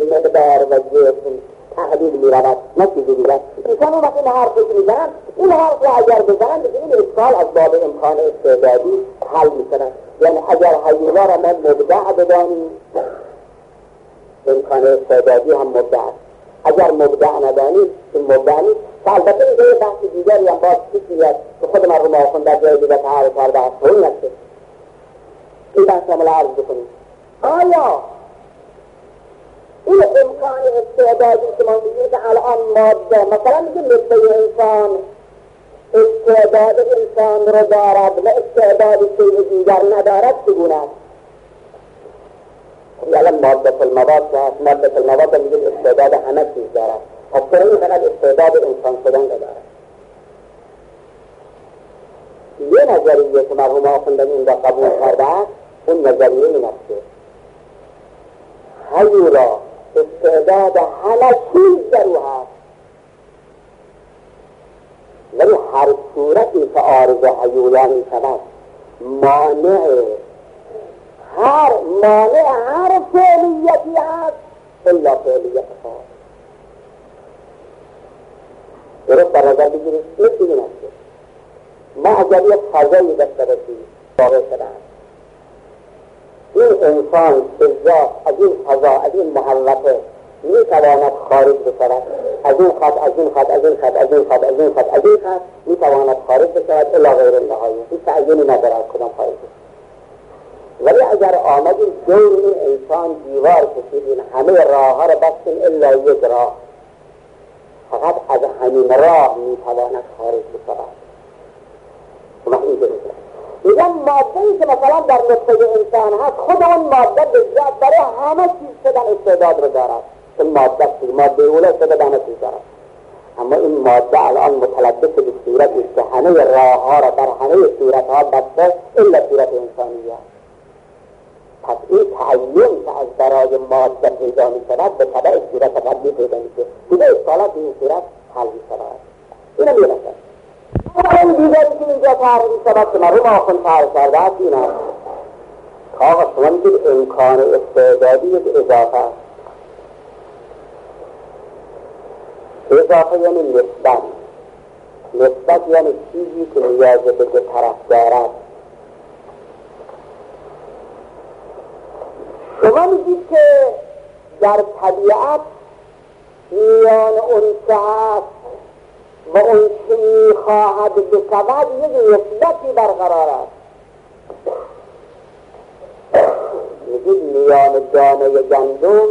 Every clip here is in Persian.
مقدار و جسم تحلیل می‌رود، نه چیزی دیگر. انسان اون وقت این حرفی که میزنن، این حرف را اگر بزنن دیگه این اشکال از باب امکان استعدادی حل می‌شود. یعنی اگر هیولا را ما مبدع بدانیم، امکان استعدادی هم مبدع است. اگر مبدع ندانیم این مبدع نیست. البته اینجا یه بحث دیگری هم باز پیش میاد که خود مرحوم آخوند در جای دیگر تعریف کرده است. این است این بحث را عرض بکنیم. آیا این امکان استعدادی که ما میگیم که الان ماده، مثلا میگیم مثل انسان استعداد انسان رو دارد و استعداد شیء دیگر ندارد، چگونه است؟ الان ماده المواد هست، ماده المواد میگیم استعداد همه چیز دارد، از طور این فقط استعداد انسان شدن دارد. یه نظریه که مرحوم آخوندی این را قبول کرده است، اون نظریه این است که هیولا استعداد همه چیز در او هست، ولی هر صورتی که عارض هیولا می شود مانع هر فعلیتی هست الا فعلیت خاص. درست در نظر بگیرید مثل این است ما اگر یک فضایی داشته باشیم واقع شده است، این انسان بذات از این فضا، از این محوطه می تواند خارج بشود، از این خط، از این خط، از این خط، از این خط، از این خط، از این خط می تواند خارج بشود الا غیر النهایه. این تعیینی ندارد کدام خارج بشود. ولی اگر آمدیم دور این انسان دیوار کشیدیم، همه راه ها را بستیم الا یک راه، فقط از همین راه می تواند خارج بشود. شما این بگید میگم ماده‌ای که مثلا در نطفه انسان هست، خود اون ماده بذات برای همه چیز شدن استعداد رو دارد. این ماده اوله شده همه چیز دارد، اما این ماده الان متلبس به صورتی که همه راه ها را در همه صورت ها بسته الا صورت انسانیه. پس این تعیین که از برای ماده پیدا می شود به تبع صورت قبلی پیدا می شود، دیگه اشکالات این صورت حل می شود. اینو می رسد. این دیگری که اینجا تعریف می شود که مرحوم آخوند تعریف کرده است این است که آقا شما میگید امکان استعدادی یک اضافه است. اضافه یعنی نسبت یعنی چیزی که نیاز به دو طرف دارد. شما میگید که در طبیعت میان اون که هست و اون که میخواهد بشود یک نسبتی برقرار است. میگید میان دانه گندم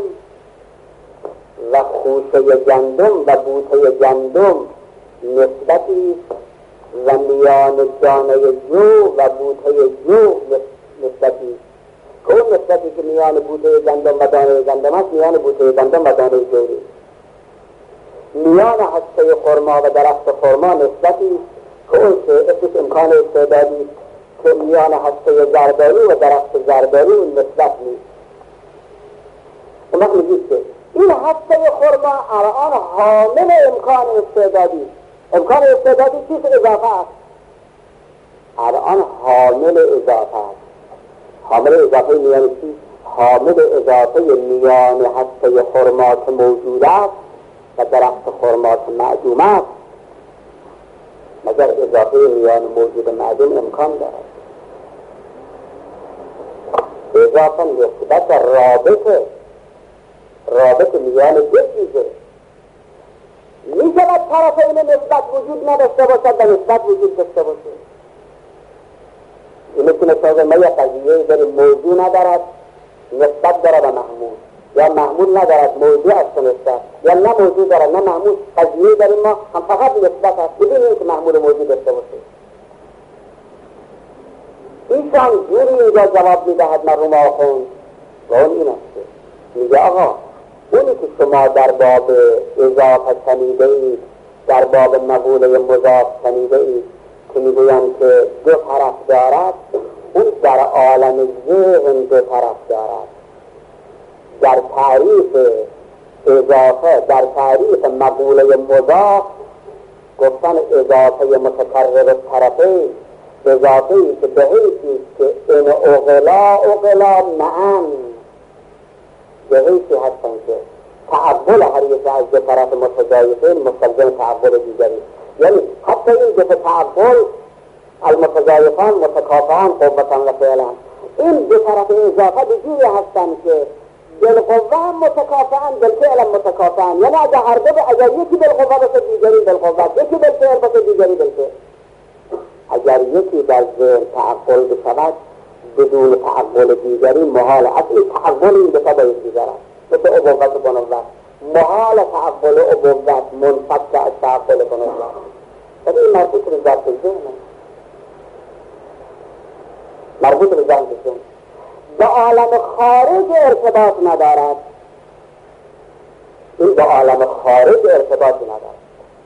و خوشه گندم و بوته گندم نسبتی و میان دانه جو و بوته جو نسبتی که اون نسبتی که میان بوته گندم و دانه گندم است میان بوته گندم و دانه جو نیست. میان هسته خرما و درخت خرما نسبتی که اون اسمش امکان استعدادی که میان هسته زردالو و درخت زردالو اون نسبت نیست. اون وقت میگید که این هسته خرما الان حامل امکان استعدادی. امکان استعدادی چیز اضافه است، الان حامل اضافه است. حامل اضافه میان چی؟ حامل اضافه میان هسته خرما که موجود است و درخت خرما که معدوم است. مگر اضافه میان موجود معدوم امکان دارد؟ اضافه نسبت رابطه میان دو چیزه. میشود طرفین نسبت وجود نداشته باشد و نسبت وجود داشته باشد. این میتونه سازه ما یک قضیه داریم موضوع ندارد نسبت دارد و محمول، یا محمول ندارد موضوع است و نسبت، یا نه موضوع دارد نه محمول. قضیه داریم ما هم فقط نسبت است بدون اینکه محمول موضوع داشته باشه. ایشان جوری اینجا جواب میدهد مرحوم آخوند و اون این است میگه آقا اونی که شما در باب اضافه شنیده اید، در باب مقوله مضاف شنیده اید که میگویم که دو طرف دارد، اون در عالم ذهن دو طرف دارد. در تعریف اضافه، در تعریف مقوله مضاف گفتن اضافه متکرر طرفین، اضافه‌ای که به حیثی که این اغلا معن به حیثی هستن که تعول هر یک از دو طرف متضایفین مستلزم تعول دیگری، یعنی حتی این دو تعول المتضایفان متکافئان قوتاً و فعلاً، این دو طرف اضافه به جوری هستند که بالقوه هم متکافئن بالفعل هم متکافئن، یعنی اگر یکی بالقوه باشه دیگری بالقوه، یکی بالفعل باشه دیگری بالفعل. اگر یکی در ذهن تعقل بشود بدون تعقل دیگری محال است. این تعقل این دو تا با یکدیگر است، مثل ابوت و بنوت. محال تعقل ابوت منفک از تعقل بنوت. ولی این مربوط به ذات ذهن است، مربوط به ذات ذهن. با عالم خارج ارتباط ندارد، این با عالم خارج ارتباط ندارد.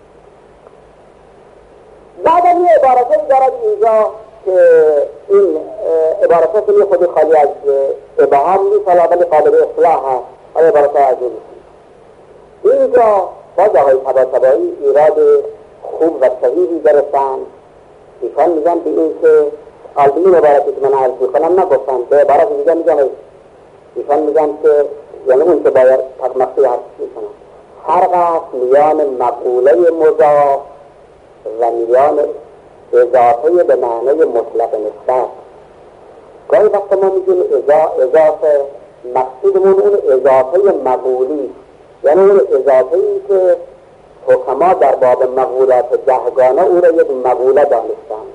بعد این عبارتی دارد اینجا که این عبارتات این خودی خالی از ابهام نیست ولی قابل اصلاح هست، آیا عبارتها از این نیست. اینجا باز آقای طباطبایی ایراد خوب و صحیحی گرفتن. ایشان میگن به این که این عبارتی که من عرض میکنم نگفتن، به عبارت دیگه میگن، ایشان میگن که یعنی اون که باید تقمقی حرف میکنن فرق است میان مقوله مضاف و میان اضافه به معنی مطلق نسبت. گاهی وقت ما میگیم اضافه، مقصودمون اون اضافه مقولی، یعنی اون اضافه ای که حکما در باب مقولات دهگانه او را یک مقوله دانستن.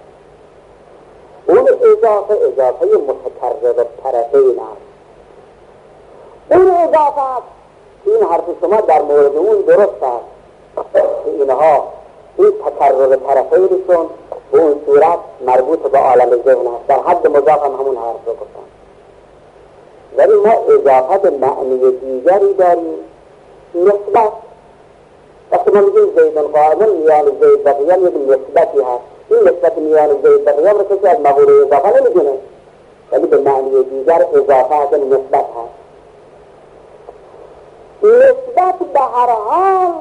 اون اضافه متکرر طرفین است. اون اضافه این حرف شما در مورد اون درست است که اینها این تکرر طرفینشون به اون صورت مربوط به عالم ذهن است. در حد مضاف هم همون حرف رو گفتن. ولی ما اضافت معنی دیگری داریم، نسبت. وقتی ما میگیم زیدن قائمون میان زید و قیام یک نسبتی هست. این نسبت میان زید و قیام رو کسی از مقوله اضافه نمیدونه، ولی به معنی دیگر اضافه هست، نسبت هست. نسبت به هر حال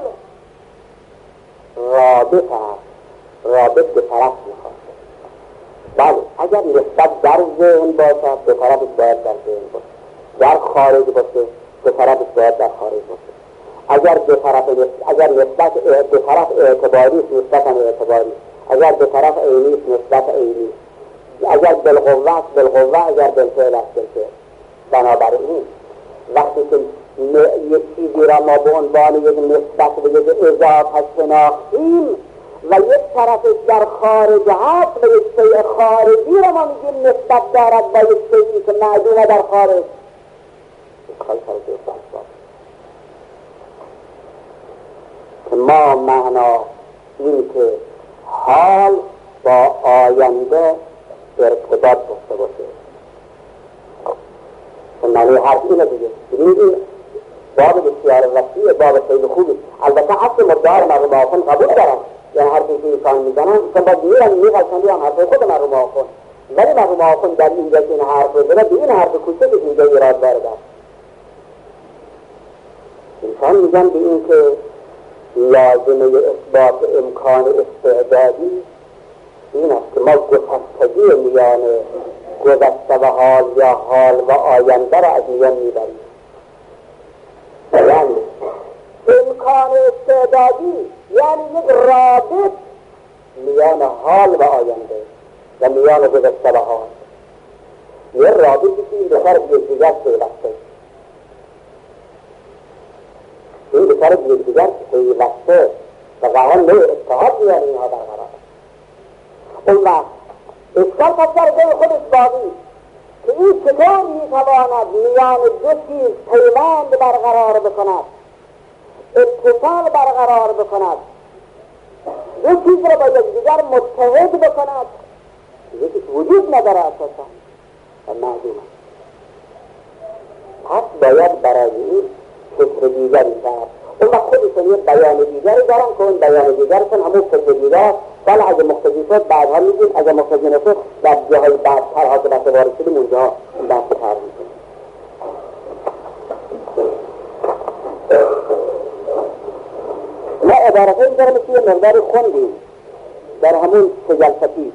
رابط هست، رابط به طرف میخواد. بله اگر نسبت در ذهن باشد به طرف باید در ذهن باشه، در خارج باشه به طرف باید در خارج باشه. اگر نسبت به طرف اعتباری است نسبت هم اعتباری، اگر به طرف عینی است نسبت عینی، اگر بالقوه است بالقوه، اگر بالفعل است بالفعل. بنابراین وقتی که یک چیزی را ما به عنوان یک نسبت به یک اضافه شناختیم و یک طرفش در خارج هست و یک شیء خارجی را ما میگیم نسبت دارد با یک شیئی که معدومه در خارج، که ما معنا این که حال با آینده ارتباط داشته باشه. معنی حرف اینه دیگه. این باب بسیار وسیع، باب خیلی خوبی. البته اصل مدار مرحوم آخوند قبول دارم، یعنی حرفی که ایشان میزنن چون باید میغلطندی هم حرف خود مرحوم آخوند، ولی مرحوم آخوند در اینجا که این حرف رو زنه به این حرف کوچه که اینجا ایراد وارد است. ایشان میگن به این که لازمه اثبات امکان استعدادی این است که ما گسستگی میان گذشته و حال یا حال و آینده را از میان میبریم. یعنی امکان استعدادی یعنی یک رابط میان حال و آینده و میان گذشته و حال، یه رابطی که این دو طرف یکدیگر پیوسته، این دو طرف یکدیگر پیوسته و قرار نوع اتحاد میان اینها برقرار. اون وقت اشکال پس در جای خودش باقی که این چطور میتواند میان دو چیز پیوند برقرار بکند، اتصال برقرار بکند، دو چیز را با یکدیگر متحد بکند، یکیش وجود نداره اساسا و معدوم است. پس باید برای این فکر دیگری کرد. اون وقت خودشون یه بیان دیگری دارن که اون بیان دیگرشون همون فکر دیگر، ولی اگه مقتضی شد بعدها میگیم، اگه مقتضی نشد در جاهای بعدتر ها که بحث وارد شدیم اونجا بحث تر میکنیم. ما عبارت این دارم که یه مقداری خوندیم در همون سجلستی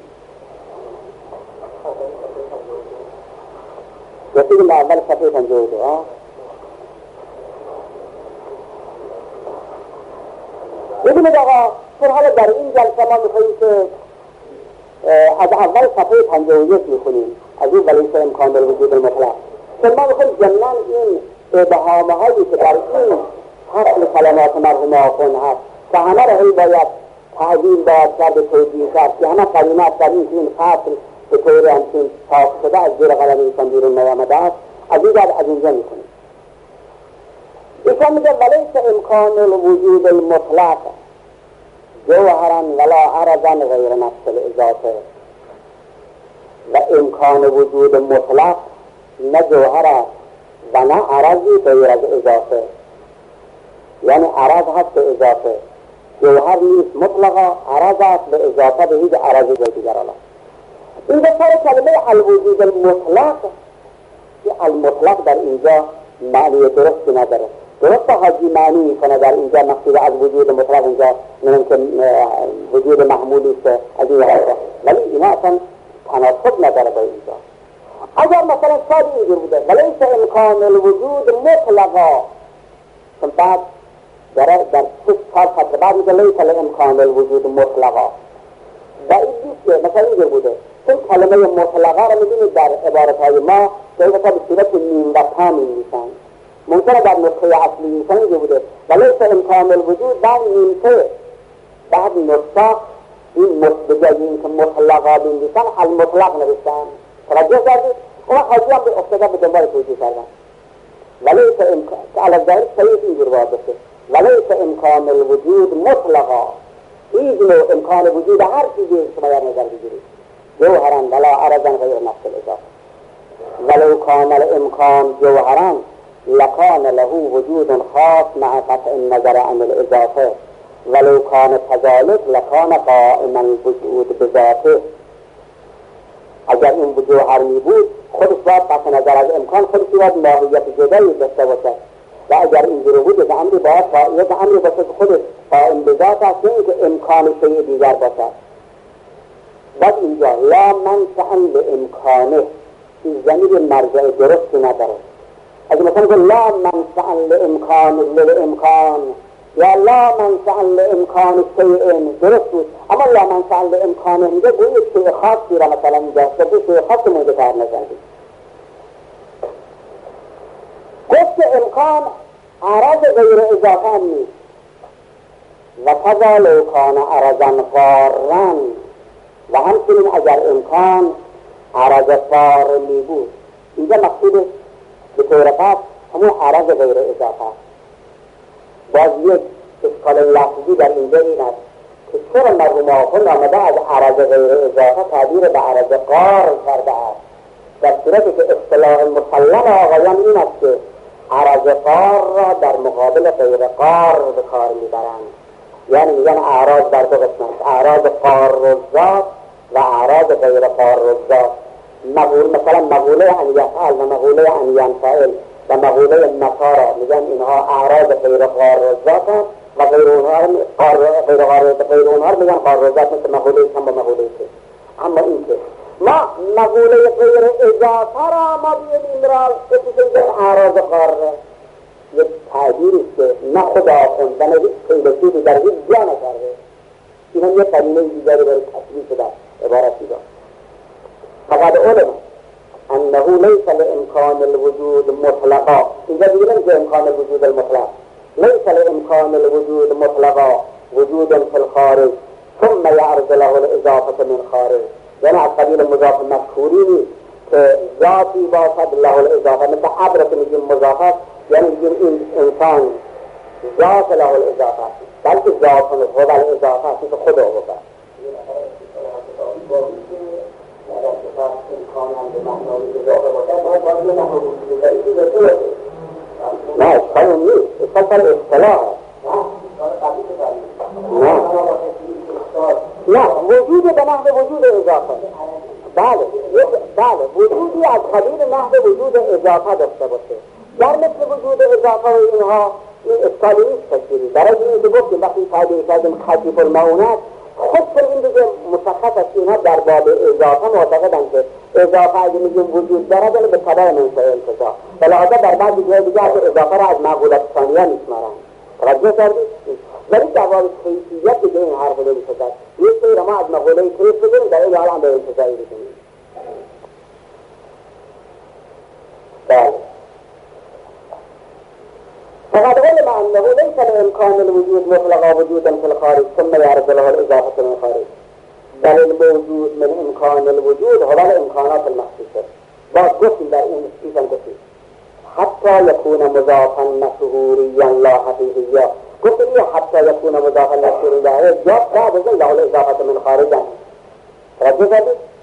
رسیدیم به اول صفحه 52. ببینید آقا، در حال در این جلسه ما میخواییم که از اول صفحه 51 میخونیم از این ولیس امکان الوجود المطلق، که ما میخواییم ضمناً این ابهامه هایی که در این فصل کلمات مرحوم آخوند هست که همه را باید تعدیل باید کرد توجیه کرد، که همه قرینات در این فصل به طور همچین تاق شده از زیر قلم ایشان بیرون نیامده است، از اینجا میکنیم. ایشان میگه ولیس امکان الوجود المطلق جوهرا ولا عرضا غیر نفس الاضافه، و امکان وجود مطلق نه جوهر است و نه عرضی غیر از اضافه، یعنی عرض هست به اضافه، جوهر نیست مطلقا، عرض است به اضافه به هیچ عرضی دیگر الله. این بسیار کلمه الوجود المطلق، که المطلق در اینجا معنی درستی نداره. درست حاجی معنی میکنه در اینجا مقصود از وجود مطلق اینجا ممکن وجود محمولی است از این حرفا، ولی اینا اصلا تناسب نداره با اینجا. اگر مثلا ساده اینجور بوده ولیس امکان الوجود مطلقا، چون بعد در 6 سال فتره بعد میگه لیس امکان الوجود مطلقا، و این دیست که مثلا اینجور بوده، چون کلمه مطلقا رو میدونید در عبارتهای ما که این به صورت میم و تا می‌نویسن، ممکنه در نسخه اصلی می‌نویسن اینجور بوده ولیس امکان الوجود بعد میمته بعد نسخه این بجای این که مطلقا بنویسن المطلق نوشتن. توجه کردید؟ اون حاجی هم به افتاده به دنبال توجیه کردن. ولیس امکان علی ظاهر صحیح اینجور واضحه، ولیس امکان الوجود مطلقا، هیچ نوع امکان وجود هر چیزی شما در نظر بگیرید جوهرا ولا عرضا غیر نفس الاضافه، ولو کان الامکان جوهرا لکان له وجود خاص مع قطع النظر عن الاضافه، ولو کان كذلك لکان قائما الوجود بذاته. اگر این جوهر می بود خودش باید قطع نظر از امکان خودش باید ماهیت جدایی داشته باشد، و اگر اینجوری بود یک امری باید یک امری باشه که خودش قائم به ذات است، نه اینکه امکان شیء دیگر باشد. بعد اینجا لا منفعا لامکانه، این ضمیر مرجع درستی نداره. اگه مثلا که لا منفعا لامکان یا لا منفعا لامکان شیء درست بود، اما لا منفعا لامکانه میگه گویی شیء خاصی را مثلا اینجا به شیء خاص مورد کار نزدید. گفت امکان عرض غیر اضافه هم نیست، و کذا لو کان عرضا فارا، و همچنین اگر امکان عرض فار می بود. اینجا مقصود به طور خاص همون عرض غیر اضافه. باز یک اشکال لفظی در اینجا این است که چرا مرحوم آخوند آمده از عرض غیر اضافه تعبیر به عرض قار کرده است، در صورتی که اصطلاح مسلم آقایان این است که عرض قار را در مقابل غیر قار به کار میبرند. یعنی میگن اعراض در دو قسم است، اعراض قار الذات و اعراض غیر قار الذات. مثلا مقوله ان یفعل و مقوله ان ینفعل و مقوله متا را میگن اینها اعراض غیر قار الذات و غیر اونها میگن قار الذات، مثل مقوله هم با مقوله که. اما این که ما مقوله غیر اضافه را ما بیدیم امرال کسی اعراض قار یک تعبیری که نه خدا خوندن هیچ خیلسیدی در هیچ جا نکرده، این هم یک قرینه دیگری برای تصویح شده عبارتی دار. فقط علم انه لیس لامکان الوجود مطلقا، اینجا دیگه نمیشه امکان الوجود المطلق، لیس لامکان الوجود مطلقا وجود فی الخارج ثم یعرض له الاضافه من خارج، یعنی از قبیل مضاف مذکوری نیست که ذاتی باشد له الاضافه، مثل عبر که میگیم مضافت، یعنی میگیم این انسان ذات له الاضافه، بلکه ذات هو الاضافه مثل خدا بود. نه اشکال نیست، اشکال پر اصطلاح نه وجود به نحو وجود اضافه. بله وجودی از قبیل نحو وجود اضافه داشته باشه، در مثل وجود اضافه و اینها این اشکالی نیست تشکیلی. برای این که گفتیم وقتی تعبیر کردیم خفیف المعونت، خود پر این دیگه مشخص است. اینها در باب اضافه معتقدند که اضافه اگه میگیم وجود دارد یعنی به تبع منشأ انتزاع، بلحاظا در بعضی جای دیگه اضافه را از معقولات ثانیه میشمارند. توجه کردید؟ ولی در باب کیفیت دیگه این حرف رو نمیشه زد. یه سری ما از مقوله کیف بگیریم در این حال هم به انتظاری بکنیم. بله فقد علم انه ليس بامكان الوجود مطلق وجودا في الخارج ثم يعرض له الاضافه من الخارج بل الموجود من امكان الوجود هو الامكانات المخصوصه. باز گفتیم در این چیزم گفتیم حتی یکون مضافا شهوریا لا حقیقیا. گفتیم یه حتی یکون مضافا شهوریا جا بعد از له الاضافه من خارج هم توجه کردید؟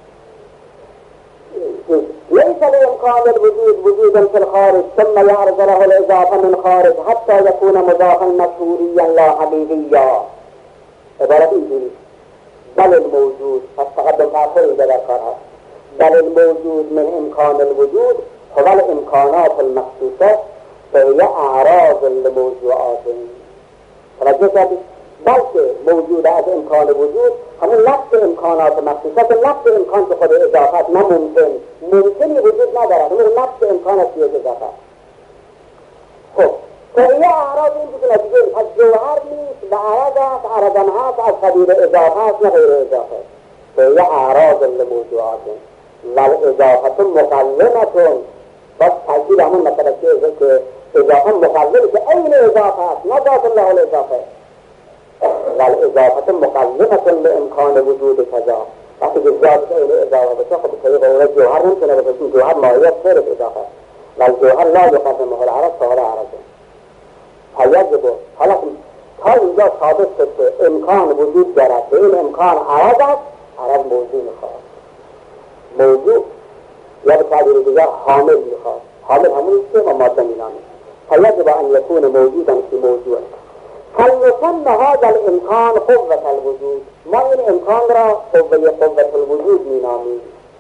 ليس بإمكان الوجود وجودا في الخارج ثم يعرض له الإضافة من خارج حتى يكون مضافا مشهوريا لا حقيقيا. عبارة اینجوری بل الموجود فقدم تأخر إذا ذكرها بل الموجود من إمكان الوجود هو الإمكانات المخصوصة فهي أعراض لموضوعات. توجه کردید؟ بلکه موجود از امکان وجود همون لفظ امکانات مخصوصه که لفظ امکان که خود اضافت نه ممکنی وجود ندارد همون لفظ امکان است یک اضافت. خب فهیه اعراض این بکنه دیگه از جوهر نیست و عرض است عرضم هست از قبیل اضافه است نه غیر اضافه. فهیه اعراض لموضوعات والاضافت مقلمتون بس تاکید همون مثلا که اضافه مقلمه که این اضافه است نه ذات الله الاضافه والاضافه مقلمه لامکان وجود کذا. وقتی که ذات این اضافه بشه خب طریق اون جوهر نمیتونه بشه جوهر ماهیت غیر اضافه والجوهر لا يقدمه العرض فهو عرض. فیجب حالا تا اینجا ثابت شد که امکان وجود دارد به این امکان عرض است. عرض موضوع میخواد موضوع یا به تعبیر دیگر حامل میخواد. حامل همون است که ماده مینامه. فیجب ان یکون موجودا فی موضوع فلنسمى هذا الامکان قوة الوجود. ما این امکان را قوة الوجود مینامیم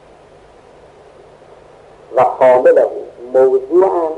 و حامله موضوعا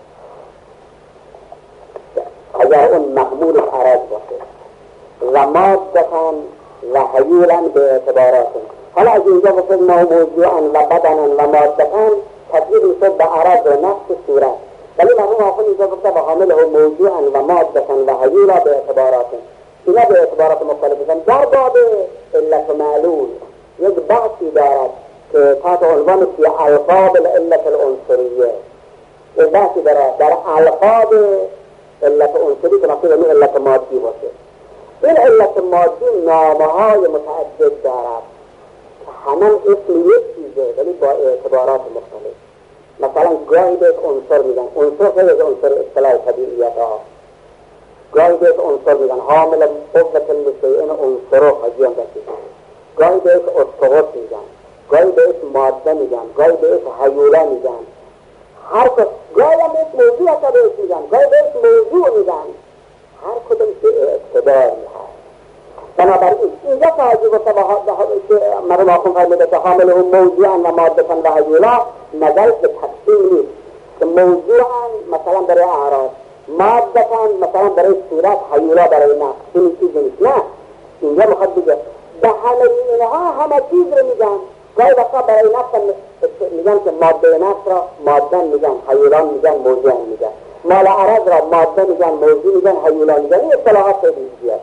اگر اون محمول عرض باشه و مادتا و حیولا به اعتبارات. حالا از اینجا بسید ما موضوعا و بدنا و مادتا تبدیل میشد به عرض و نفس صورت. ولی مرحوم آخر اینجا گفته و حامله موضوعا و مادتا و حیولا به اعتبارات. اینا به اعتبارات مختلفن. در باب علت معلول یک بحثی دارد که تحت عنوان فی الفاظ العلت العنصریه. یک بحثی دارد در الفاظ علت عنصری که مقصود این علت مادی باشه. این علت مادی نامه‌های متعدد دارد که همان اسم یک چیزه ولی با اعتبارات مختلف. مثلا گاهی بهش عنصر میگن، عنصر خیلی از عنصر اصطلاح طبیعیت ها. گاهی بهش عنصر میگن حامل قوة لشیء عنصر حجیان دستی. گاهی بهش اسطوات میگن، گاهی بهش ماده میگن، گاهی بهش حیوله میگن. هر کس گاهی هم بهش موضوع اصلا بهش میگن، گاهی بهش موضوع میگن. هر کدوم که اقتداری هست. بنابراین اینجا توجه گفته که مرحوم آخوند فرموده که حامل اون موضوعا و مادتا و حیولا نظرش به تقسیم نیست که موضوعا مثلا برای اعراض، مادتا مثلا برای صورت، حیولا برای نفس. این چیزی نیست. نه اینجا میخواد بگه به همه اینها همه چیز رو میگن. گاهی وقتا برای نفس میگن که ماده نفس را مادن میگن، حیولان میگن، موضوعا میگن. مال عرض را ماده میگن، موضوع میگن، حیولان میگن. این اصطلاحات خیلی زیاده.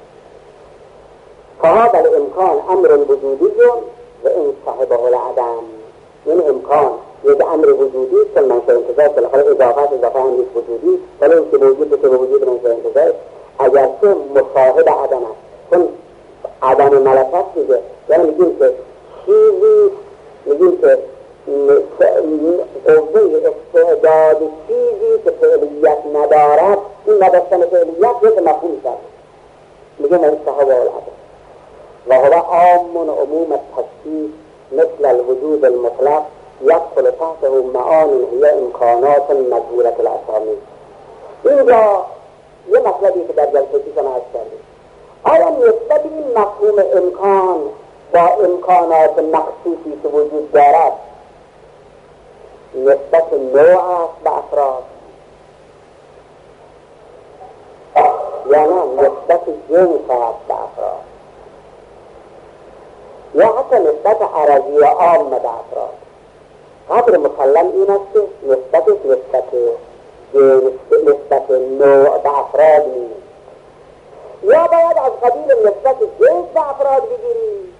فهذا الامکان امر وجودی و این صاحبه العدم. این امکان یک امر وجودی است که منشأ انتزاع بالاخره اضافه هم نیست وجودی، ولی این که موجود بشه به وجود منشأ انتزاع اگرچه مصاحب عدم است. چون عدم ملکت دیگه یعنی میگیم که چیزی میگیم که قوه استعداد چیزی که فعلیت ندارد این نداشتن فعلیت یک مفهوم کرد میگیم این صاحبه العدم و هو عام عموم التشخیص مثل الوجود المطلق يدخل تحته معان هي امکانات مجهولة الاسامی. اینجا یه مطلبی که در جلسه پیش ما عرض کردیم، آیا نسبت این مفهوم امکان با امکانات مخصوصی که وجود دارد نسبت نوع است به افراد یا نه نسبت جنس است به افراد یا حتی نسبت عرضی عام به افراد؟ قدر مسلم این است که نسبت جنس نسبت نوع به افراد نیست، یا باید از قبیل نسبت جنس به افراد بگیری.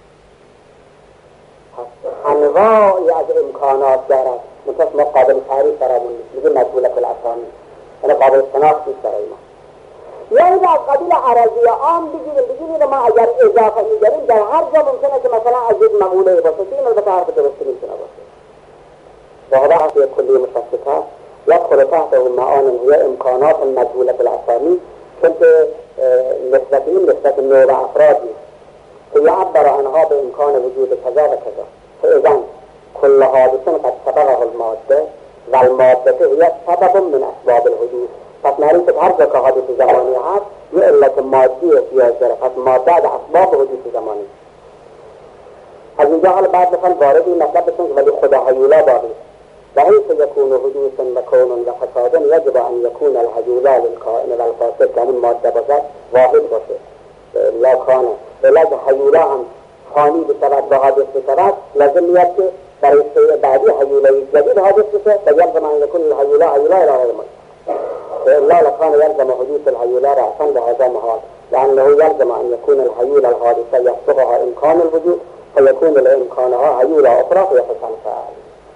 انواعی از امکانات دارد، منتها ما قابل تعریف برامون نیست، میگه مجهولة الاسامی، یعنی قابل شناخت نیست برای ما. یا این از قبیل عرضی عام بگیریم ما اگر اضافه میگریم در هر جا ممکنه که مثلا از یک مقوله باشه که این البته حرف درستی میتونه باشه. وهذا حرف کلی مشخصات يدخل تحته معان هي امکانات مجهولة الاسامی، چون که نسبت نوع افراد که یعبر عنها به امکان وجود کذا و کذا. فاذا كل حادث قد سبقه الماده و الماده هي سبب من اسباب الحدوث. پس معلوم که هر جا که حادث زمانی هست یه علت مادی احتیاج داره، پس ماده از اسباب حدوث زمانی. از اینجا حال بعد مثلا وارد این مطلب بشن که ولی خدا هیولا باقی و حیث یکون حدوث و کون و فساد یجب ان یکون الهیولا للکائن و الفاسد، که همون ماده باشد واحد باشه لا کانه. علاج هیولا هم خانی بشود و حادث بشود لازم میاد که برای سوی بعدی هیولای جدید حادث بشه و یلزم ان یکون الهیولا هیولا الهی ما فإلا لكان يلزم حدوث الهيولى رأسا بهذا محال، لأنه يلزم أن يكون الهيولى الحادثة يسبقها إمكان الوجود فيكون لإمكانها هيولى أخرى فيتصل فعل،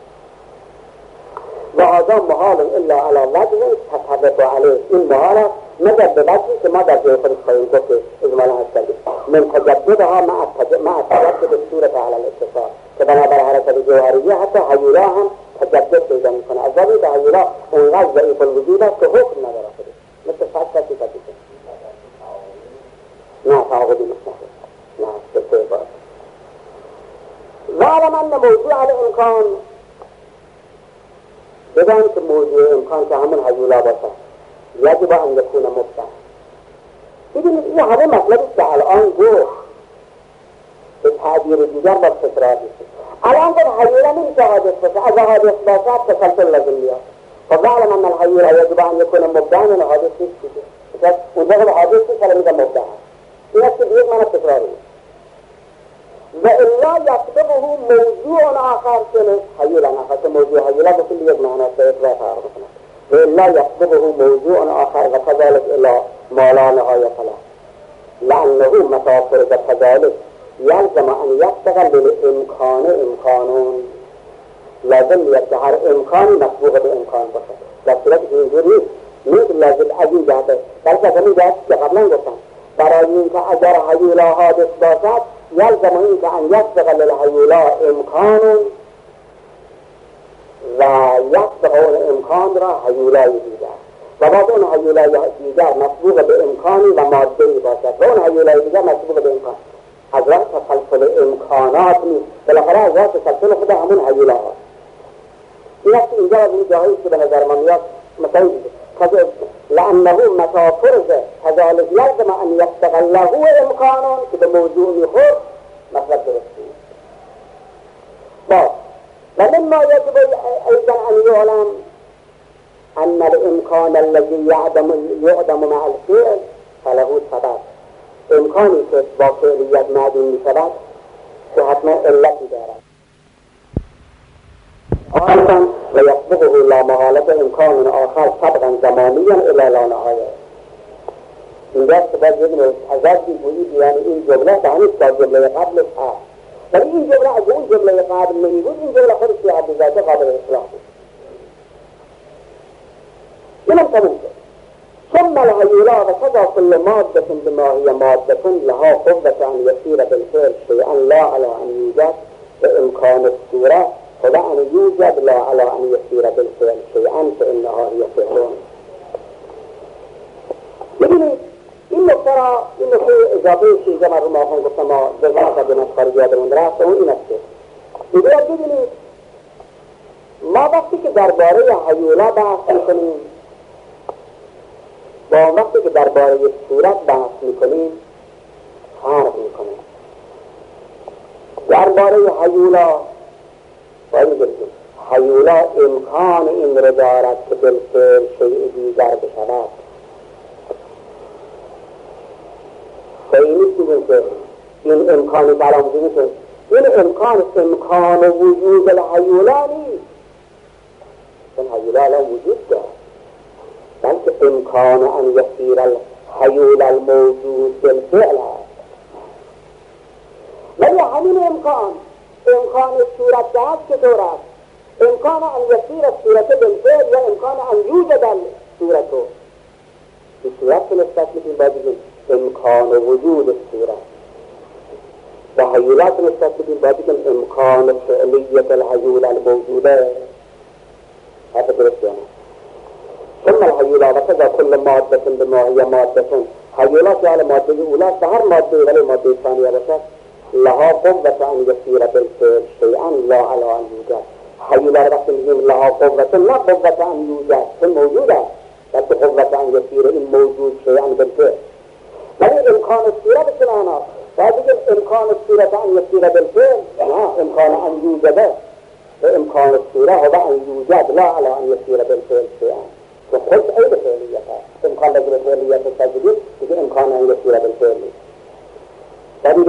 وهذا محال إلا على وجه تتفق عليه. این محال مگر به وجهی که ما در جای خودش خواهیم گفت اجمالا هستند من تجددها مع تجدد صورت على الاتصال، که بنابر حرکت جوهریه حتی هیولا هم تجدد پیدا میکنه. از ولی که هیولا اونقدر ضعیف الوجود است که حکم نداره خودش، مثل فلسفه کسی نه تعاقدی مصنفه نه سلسه باز. وعلم ان موضوع الامکان، بدان که موضوع امکان که همون هیولا باشد یجب ان یکون مبتدأ. ببینید این همه مطلبی که الان گفت به تعبیر دیگر با تکرار میشه. الان که هیولا نمیشه حادث باشه، از حادث باشد تسلسل لازم میاد. فوعلم ان الهیولا یجب ان یکون مبتدأ، این حادث نیست دیگه. اون وقت حادث نیست که میگه مبتدأ. این است که دیگه معنی تکرار میشه. و الا یسبقه موضوع آخر که هیولا آخر که موضوع هیولا به کل یک معنی است اطلاع فرق کنه. و الا یسبقه موضوع آخر و كذلك الى ما لا نهایة له، لانه متى فرض كذلك یلزم ان یستقل للامکان امکانون، لازم میاد که هر امکانی مسبوق به امکان باشه. در صورتی که اینجوری نیست لازم از این جهته بلکه از این جهت که قبلا گفتم برای اینکه اگر هیولا حادث باشد یلزم این که ان یستقل للهیولا امکانون و یسبق اون امکان را هیولای دیگر و بعد اون هیولای دیگر مسبوق به امکانی و ماده‌ای باشد و اون هیولای دیگر مسبوق به امکان. از راه تسلسل امکانات نیست، بالاخره از راه تسلسل خود همون هیولا هست. این است اینجا از این جاهایی که به نظر من میاد مثلا لانه متى فرض كذلك یلزم ان یستقل له امکانون که به موضوعی خود مطلب درستی با ومما يجب أيضا أن يعلم أن الإمكان الذي يعدم مع الفعل فله سبب. امکانی که با فعلیت معدوم می‌شود که حتما علتی دارد. آنسان و یسبقه لا محالة امکان آخر سبقا زمانیا الی لا نهایه. اینجاست که باید یک تضادی گویید، یعنی این جمله به همین جمله قبلش هست ولی این جمله از اون جمله قابل نمی‌بود، این جمله خودش به حد ذاته قابل اصلاح بود. اینم تموم شد. ثم الهیولا و کذا كل مادة بما هي مادة لها قوة ان يصير بالفعل شيئا لا على ان يوجد بامكان الصورة فلا ان يوجد لا على ان يصير بالفعل شيئا فانها هي فعل. ببینید این نکته اضافه چیزه من رو ماهان گفتم ما جزاقا به نسخاری یادمون رفت اون این است که دیگر ببینید ما وقتی که درباره هیولا بحث میکنیم با وقتی که درباره صورت بحث میکنیم فرق میکنیم. درباره هیولا باید بگیم هیولا امکان این رو دارد که بالفعل شیء دیگر بشود. خیلی نیستیم که این امکانی برآمده میشه، این امکان وجود الهیولا نیست، چون هیولا الان وجود دارد امکان ان یسیر الحیول الموجود بالفعل هست. ولی همین امکان صورت دهد چطور است؟ امکان ان یسیر صورت بالفعل یا امکان ان یوجد الصورت، این صورت که نسبت میدیم باید بگیم امکان وجود صورت، و حیولات نسبت بدیم باید بگیم امکان فعلیت الحیول الموجوده. هذا درست يعني. ثم الحیولات وكذا كل مادة بما هي مادة، حیولات يعني مادة اولى فهر مادة ولی مادة ثانية باشد لها قوة ان يسير بالفعل شيئا لا على ان يوجد. حیولات وقتی میگیم لها قوة نه قوة ان یوجد چون موجود است، بلکه قوة ان يسير این موجود شيئا بالفعل. ولی امکان صورت چه معناست؟ باید بگیم امکان صورت ان یسیر بالفعل نه امکان ان یوجده، و امکان الصورة هو ان یوجد لا علی ان یسیر بالفعل شیئا، که خود عید فعلیت هست. امکان لازم فعلیت تجدید دیگه امکان ان یسیر بالفعل نیست. و دیگه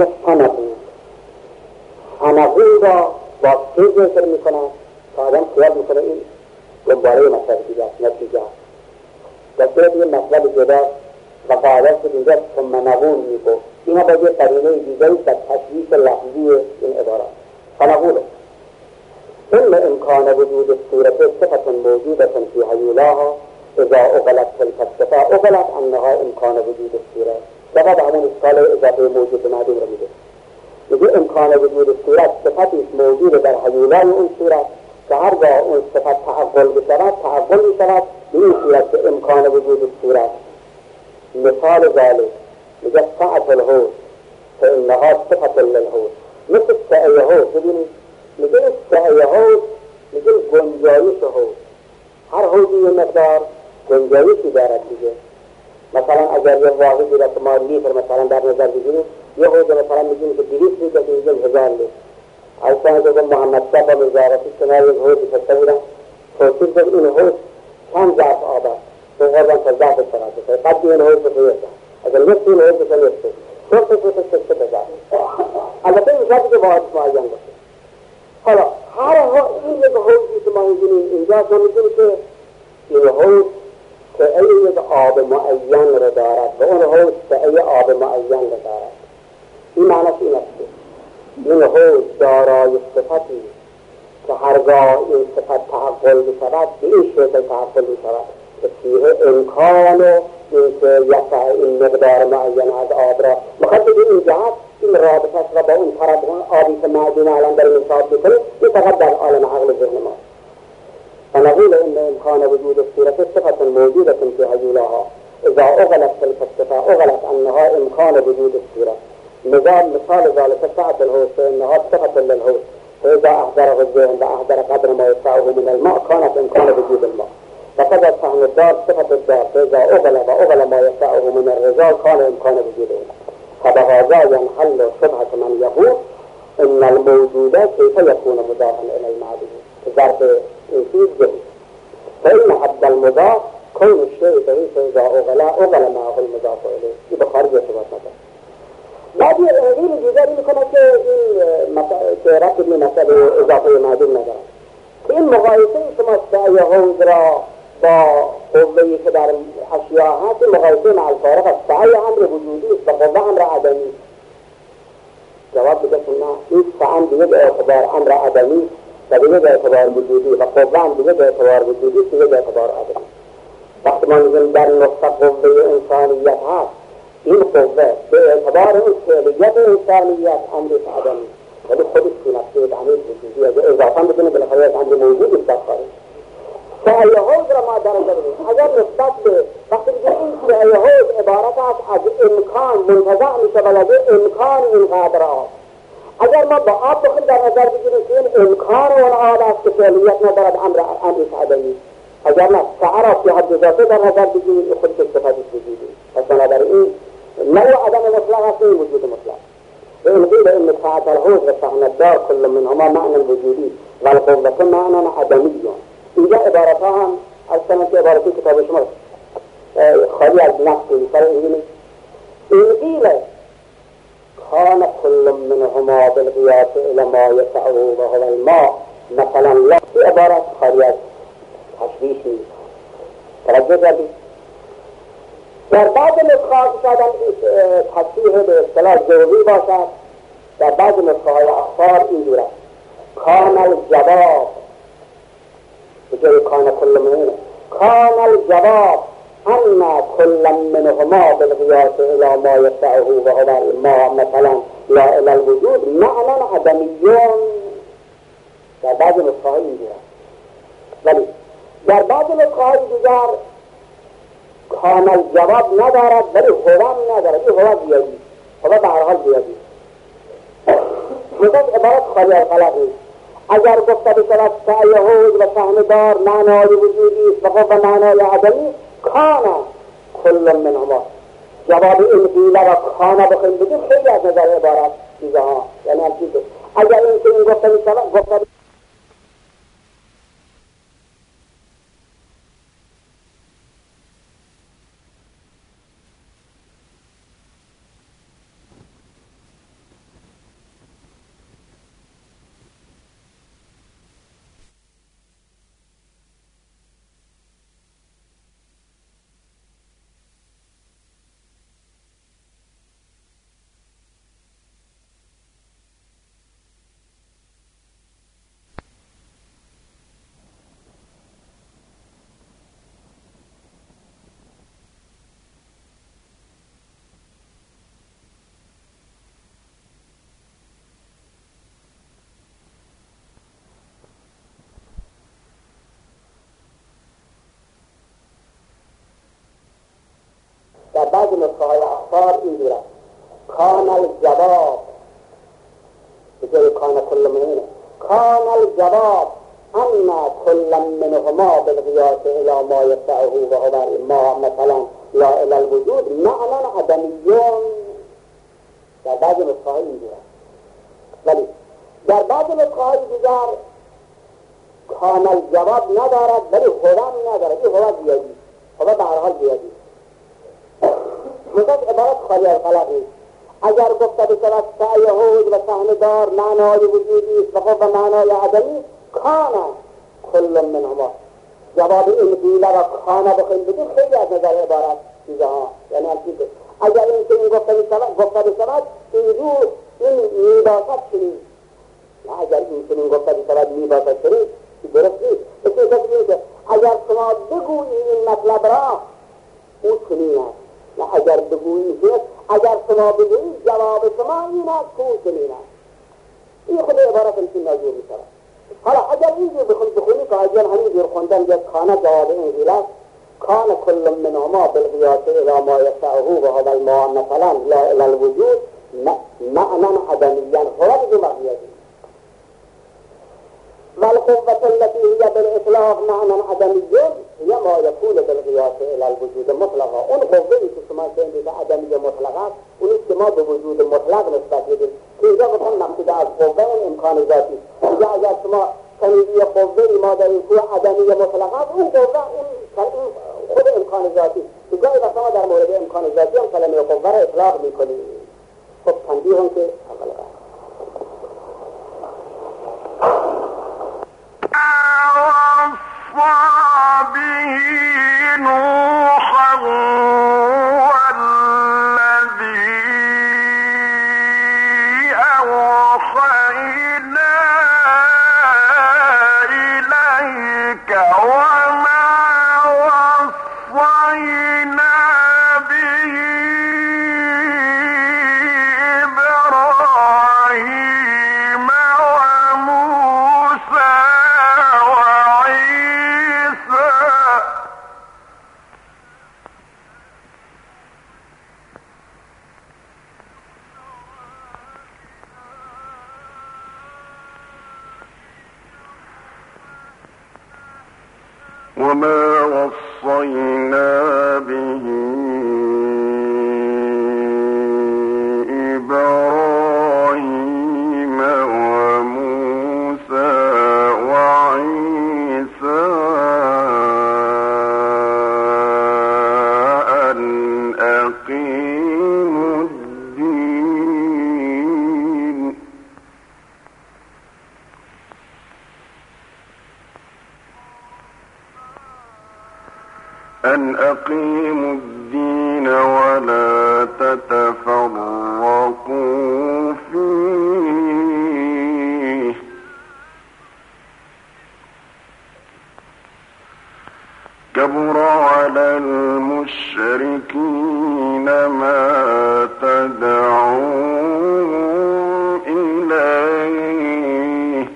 سنقول را با چه ذکر میکنن که آدم خیال میکنه این دنباره مطلب دیگه است، نتیجه است. دسته دیگه مطلب جدا و قاعده که اینجا ثم نقول میگو اینا با یه قرینه دیگری در تشریف لحظی این عبارات. فنقوله ثم امکان وجود الصورة صفة موجودة في حیولاها اذا اغلت تلك الصفة اغلت انها امکان وجود الصورة. سبب همون اشکال اضافه موجود معدوم را میده. میگه امکان وجود الصورة صفتی موجود در حیولای اون صورت که هرگاه اون صفت تعقل بشود تعقل میشود به این صورت که امکان وجود الصورة. مثال ذلك میگه ساعة الحوض فانها صفة للحوض، مثل سعی حوض. ببینید میگه سعی حوض میگه گنجایش حوض، هر حوضی یه مقدار گنجایشی دارد دیگه. مثلا اگر یه واحدی را که ما لیتر مثلا در نظر بگیریم، یه حوض مثلا میگیم که 200 لیتر که میگیم 1000 لیتر. اصلا که محمد صاحب وزارتی کنار یک حوضی کشته بودن توصیف که این حوض چند ضعف آب است، تو قربان تا ضعف شده قد این حوض بخیرد اگر نصف این حوض بخیرد تو البته این شرطی که واحد معین باشه. حالا این یک حوضی که ما می‌بینیم اینجا ما می‌بینیم که این حوض سعی یک آب معین را دارد و اون حوض سعی آب معین را دارد. این معنیش این است که این حوض دارای صفتی که هرگاه این صفت تعقل بشود به این شکل تعقل بشود که فیه امکان و اینکه یفع این مقدار معین از آب را مخاطب این جهت این رابطه را با اون طرف آبی که معدوم الان در نصاب میکنه این فقط در عالم عقل ذهن ما. فنقول ان امکان وجود الصورة صفة موجودة في حیولها اذا اغلت تلك الصفة اغلت انها امکان وجود الصورة. مثال ذلك ساعة الحوض فانها صفة للحوض فاذا احضره الذهن واحضر قدر ما يسعه من الماء كانت امکان وجود الماء. فقد فهم الدار صفة الدار فاذا اغلب ما يسعه من الرجال كان امکان وجود الماء. فبهذا ينحل شبهة من يقول ان الموجودة كيف يكون مضافا الى المعدوم ظرف انسيب جهد، فإن حد المضاف كون الشيء فإذا أغلى معه المضاف إليه. این بخارج ارتباط نداره. بعد یه غیر دیگری میکنه که این که ربط به مسئله اضافه معدوم نداره که این مقایسه شما سعی حوض را با قوهی که در اشیاء هست این مقایسه مع الفارق است. سعی امر وجودی است و قوه امر عدمی. جواب بده که نه، این سعی دیگه به اعتبار امر عدمی و دیگه به اعتبار وجودی و قوه هم دیگه به اعتبار وجودی دیگه به اعتبار عدمی. وقتی ما میگیم در نقطه قوه انسانیت هست، این قوه به اعتبار اون فعلیت انسانیت امر عدمی ولی خودش تو نفسه امر وجودی اگه اضافه بکنه بالاخره از امر موجود است بخاره. سعی حوض را ما درجه بدیم اگر نسبت به وقتی بگیم این سعی حوض عبارت است از امکان منتزع میشه بلده امکان اینقدر آب. اگر ما با آب بخیم در نظر بگیریم که این امکان اون آب است که فعلیت ندارد امر عدمی. اگر نه سعی را که حد ذاته در نظر بگیریم خودش استفاده وجودی. پس بنابراین نوع عدم مطلق است این وجود مطلق. وإن قيل إن ساعة الحوض وسهم الدار كل منهما معنى وجودي والقوة معنى عدمي. اینجا عبارتها هم از سنت عبارتی کتاب شما خالی از نقصی سر این قیل کان كل منهما بالقیاس الى ما یسعه وهو الماء مثلا لا. این عبارت خالی از تشویش نیست. توجه کردید در بعض نسخه‌ها که شاید تصحیح به اصطلاح جوزی باشد، در بعض نسخه‌های اخبار اینجور است: کان الجواب به جای کان کل منه، کان الجواب ان کل منهما بالقیاس الى ما یسعه و هو ما مثلا لا الی الوجود معنی عدمیون. در بعض نسخه‌های اینجور است. ولی در بعض نسخه‌های دیگر کان الجواب ندارد ولی هو ندارد. این هو زیادی، هو به هر حال زیادی. مثلا عبارت خالی از غلط نیست. اگر گفته بشود سعی حوض و صحن دار معنای وجودی است و خب معنای عدمی، کان کل منهما. جواب این قیله و کان بخواهیم بگیم خیلی از نظر عبارت چیزها، یعنی هم چیز اگر این که این گفته بشود در بعض نسخه‌های اخبار اینجور است: کان الجواب به جای کان کل منه، کان الجواب ان کل منهما بالقیاس الى ما یسعه و هو ما مثلا لا الی الوجود معنی عدمیون. در بعض نسخه‌های اینجور است. ولی در بعض نسخه‌های دیگر کان الجواب ندارد ولی هو ندارد. این هو زیادی، هو به هر حال زیادی. مثلا عبارت خالی از غلط نیست. اگر گفته بشود سعی حوض و صحن دار معنای وجودی است و خب معنای عدمی، کان کل منهما. جواب این قیله و کان بخواهیم بگیم خیلی از نظر عبارت چیزها، یعنی هم چیز اگر این که این گفته بشود اینجور این میباشد چنین، نه اگر این که این گفته بشود میباشد چنین درست نیست. بسید کسی که اگر شما بگویی این مطلب را او چنین است، نه اگر بگویی که اگر شما بگویی جواب شما این است که او چنین است. این خود عبارت همچین ناجور می شود. حالا اگر اینجور بخونی که اگر همینجور خوندن یک کانه جواب این قیل است: کان کل منهما بالقیاس الی ما یسعه و هو الماء مثلا لا الی الوجود معنی عدمیان هو بدون مقیدی والقوة التي هي بالإطلاق معنى عدمي هي ما يكون بالقياس إلى الوجود مطلقا. اون قوه‌ای که شما شنیدید عدمی مطلق است، اونی که ما به وجود مطلق نسبت میدیم که اینجا گفتن مقصود از قوه اون امکان ذاتی. اینجا اگر شما شنیدی قوه‌ای ما داریم که عدمی مطلق است، اون قوه اون خود امکان ذاتی. گاهی وقتا ما در مورد امکان ذاتی هم کلمه قوه را اطلاق میکنیم. خب تنبیه هم که اول نوحا والذي أوحينا إليك وما وصينا به إبراهيم وموسى وما وصينا به إبراهيم وموسى وعيسى أن أقيموا الدين أن أقيموا الدين ولا تتفرقوا فيه كبر على المشركين ما تدعون إليه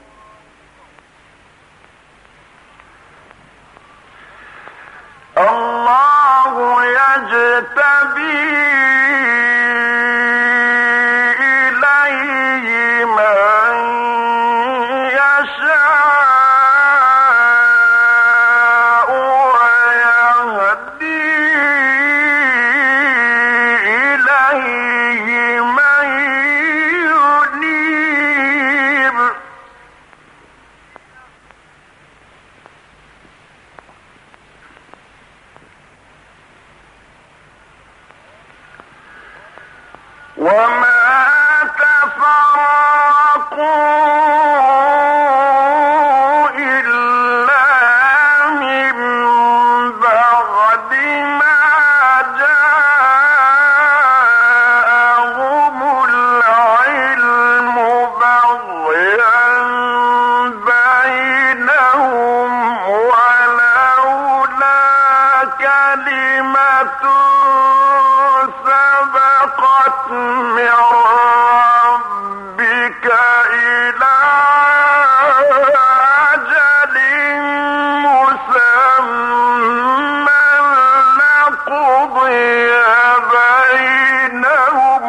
الله يجتبي إليه من يشاء ويهدي إليه من ينيب وما تفرقوا إلا من بعد ما جاءهم العلم بغيا بينهم ولولا كلمة سبقت من ربك إلى أجل مسمى لقضي بينهم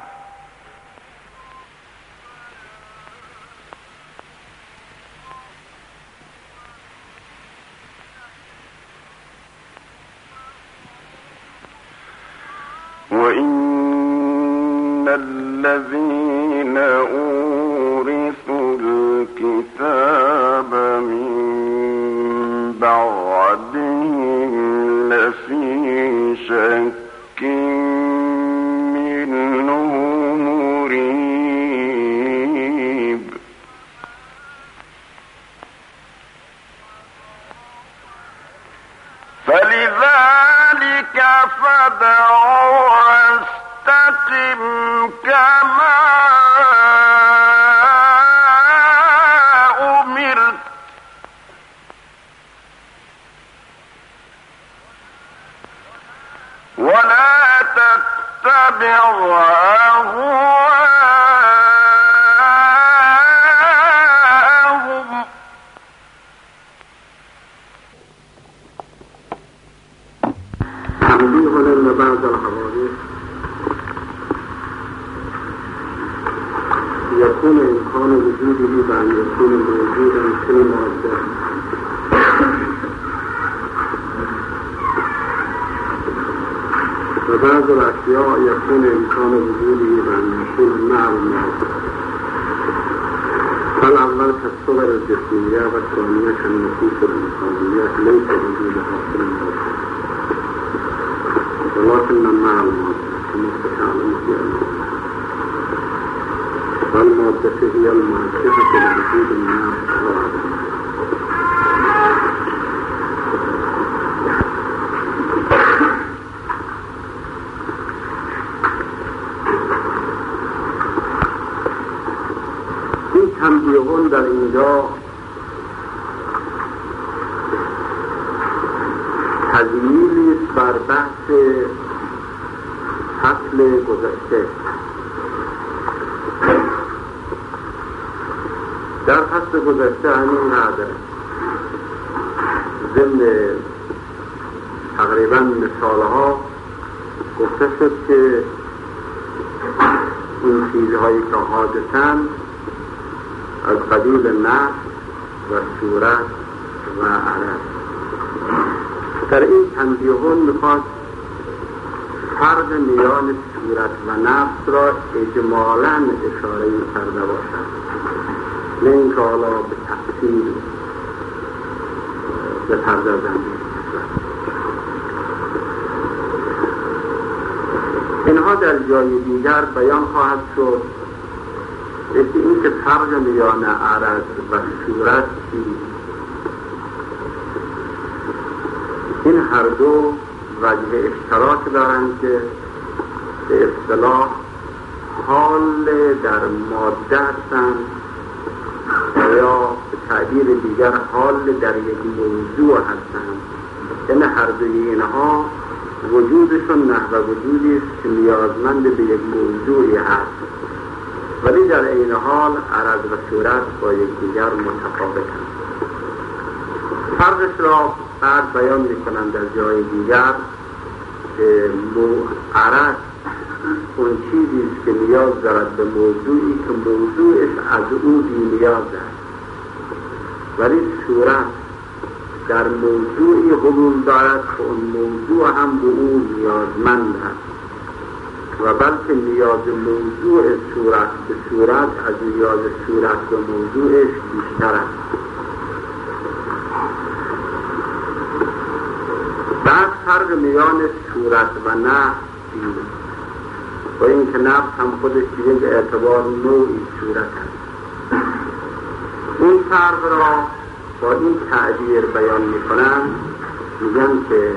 وإن الذين أورثوا الكتاب من بعدهم لفي شك منه مريب فلذلك فادع واستقم كما أمرت ولا تتبع أهواءهم تنبيه أن بعض الحوادث يكون إمكان وجوده بأن يكون موجودا في المادة وبعض الأشياء يكون إمكان وجوده بأن يكون مع المادة فالأول كالصور الجسمية والثانية كالنفوس الإنسانية ليس وجودها في المادة ولكن مع المادة كما تعلم في المادة والمادة هي المنشأة لوجود الناس والعالم این تنبیهون در اینجا تضمینی است بر بحث فصل گذشته. در فصل گذشته همینقدر ضمن تقریبا مثالها گفته شد که این چیزهایی که حادثن از قبیل نفس و صورت و عرض. در این تنبیهون میخواد فرق میان صورت و نفس را اجمالاً اشاره کرده باشد، نه اینکه حالا به تفصیل بپردازند. اینها در جای دیگر بیان خواهد شد. یکی این که فرق میان عرض و صورت چیست این هر دو وجه اشتراک دارند که به اصطلاح حال در ماده هستند یا به تعبیر دیگر حال در یک موضوع هستند. یعنی هر دوی اینها وجودشون نحو وجودی است که نیازمند به یک موضوعی هست، ولی در این حال عرض و صورت با یکدیگر متفاوتند. فرقش را بعد بیان می‌کنند در جای دیگر که عرض اون چیزی است که نیاز دارد به موضوعی که موضوعش از او بی نیاز است، ولی صورت در موضوعی حلول دارد که اون موضوع هم به او نیازمند است و بلکه نیاز موضوع صورت به صورت از نیاز صورت به موضوعش بیشتر است. بعد فرق میان صورت و نفس و این که نفس هم خودش یک اعتبار نوعی صورت است. این فرق را با این تعبیر بیان میکنن، میگن که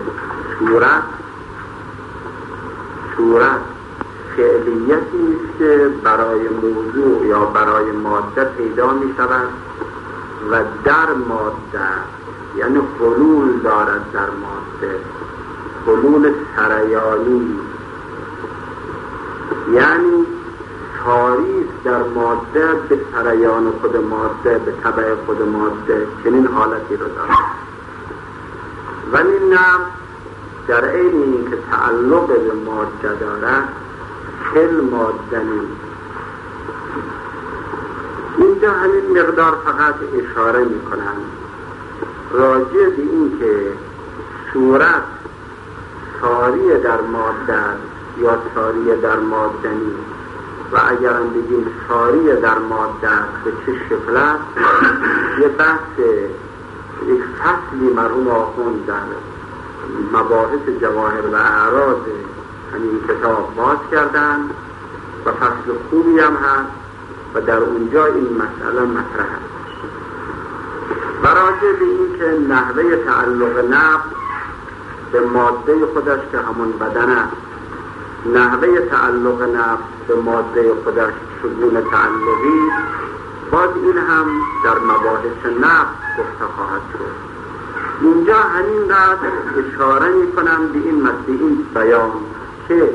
صورت فعلیتی است که برای موضوع یا برای ماده پیدا می شود و در ماده، یعنی حلول دارد در ماده، حلول سریانی، یعنی تاریخ در ماده به سریان خود ماده، به طبع خود ماده، چنین حالتی رو دارد. ولی نفس در عین این که تعلق به ماده دارد خل ماده نیست. اینجا همین مقدار فقط اشاره می کنند راجع به این که صورت ساری در ماده یا ساری در ماده نیست و اگر هم بگیم ساری در ماده به چه شکل است، یه بحث یک فصلی مرحوم آخوند در مباحث جواهر و اعراض همین کتاب باز کردن و فصل خوبی هم هست و در اونجا این مسئله مطرح است. و راجع به این که نحوه تعلق نفس به ماده خودش که همون بدن است، نحوه تعلق نفس به ماده خودش چگونه تعلقی، باز این هم در مباحث نفس گفته خواهد شد. اینجا همین را اشاره می کنم به این بیان که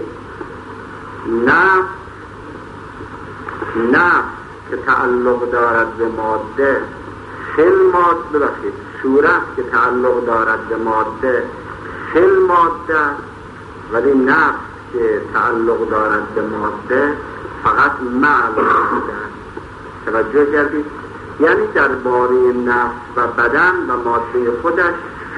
نفس که تعلق دارد به ماده صورت که تعلق دارد به ماده خل ماده، ولی نفس که تعلق دارد به ماده فقط معل ماده. توجه کردید؟ یعنی درباره نفس و بدن و ماده خودش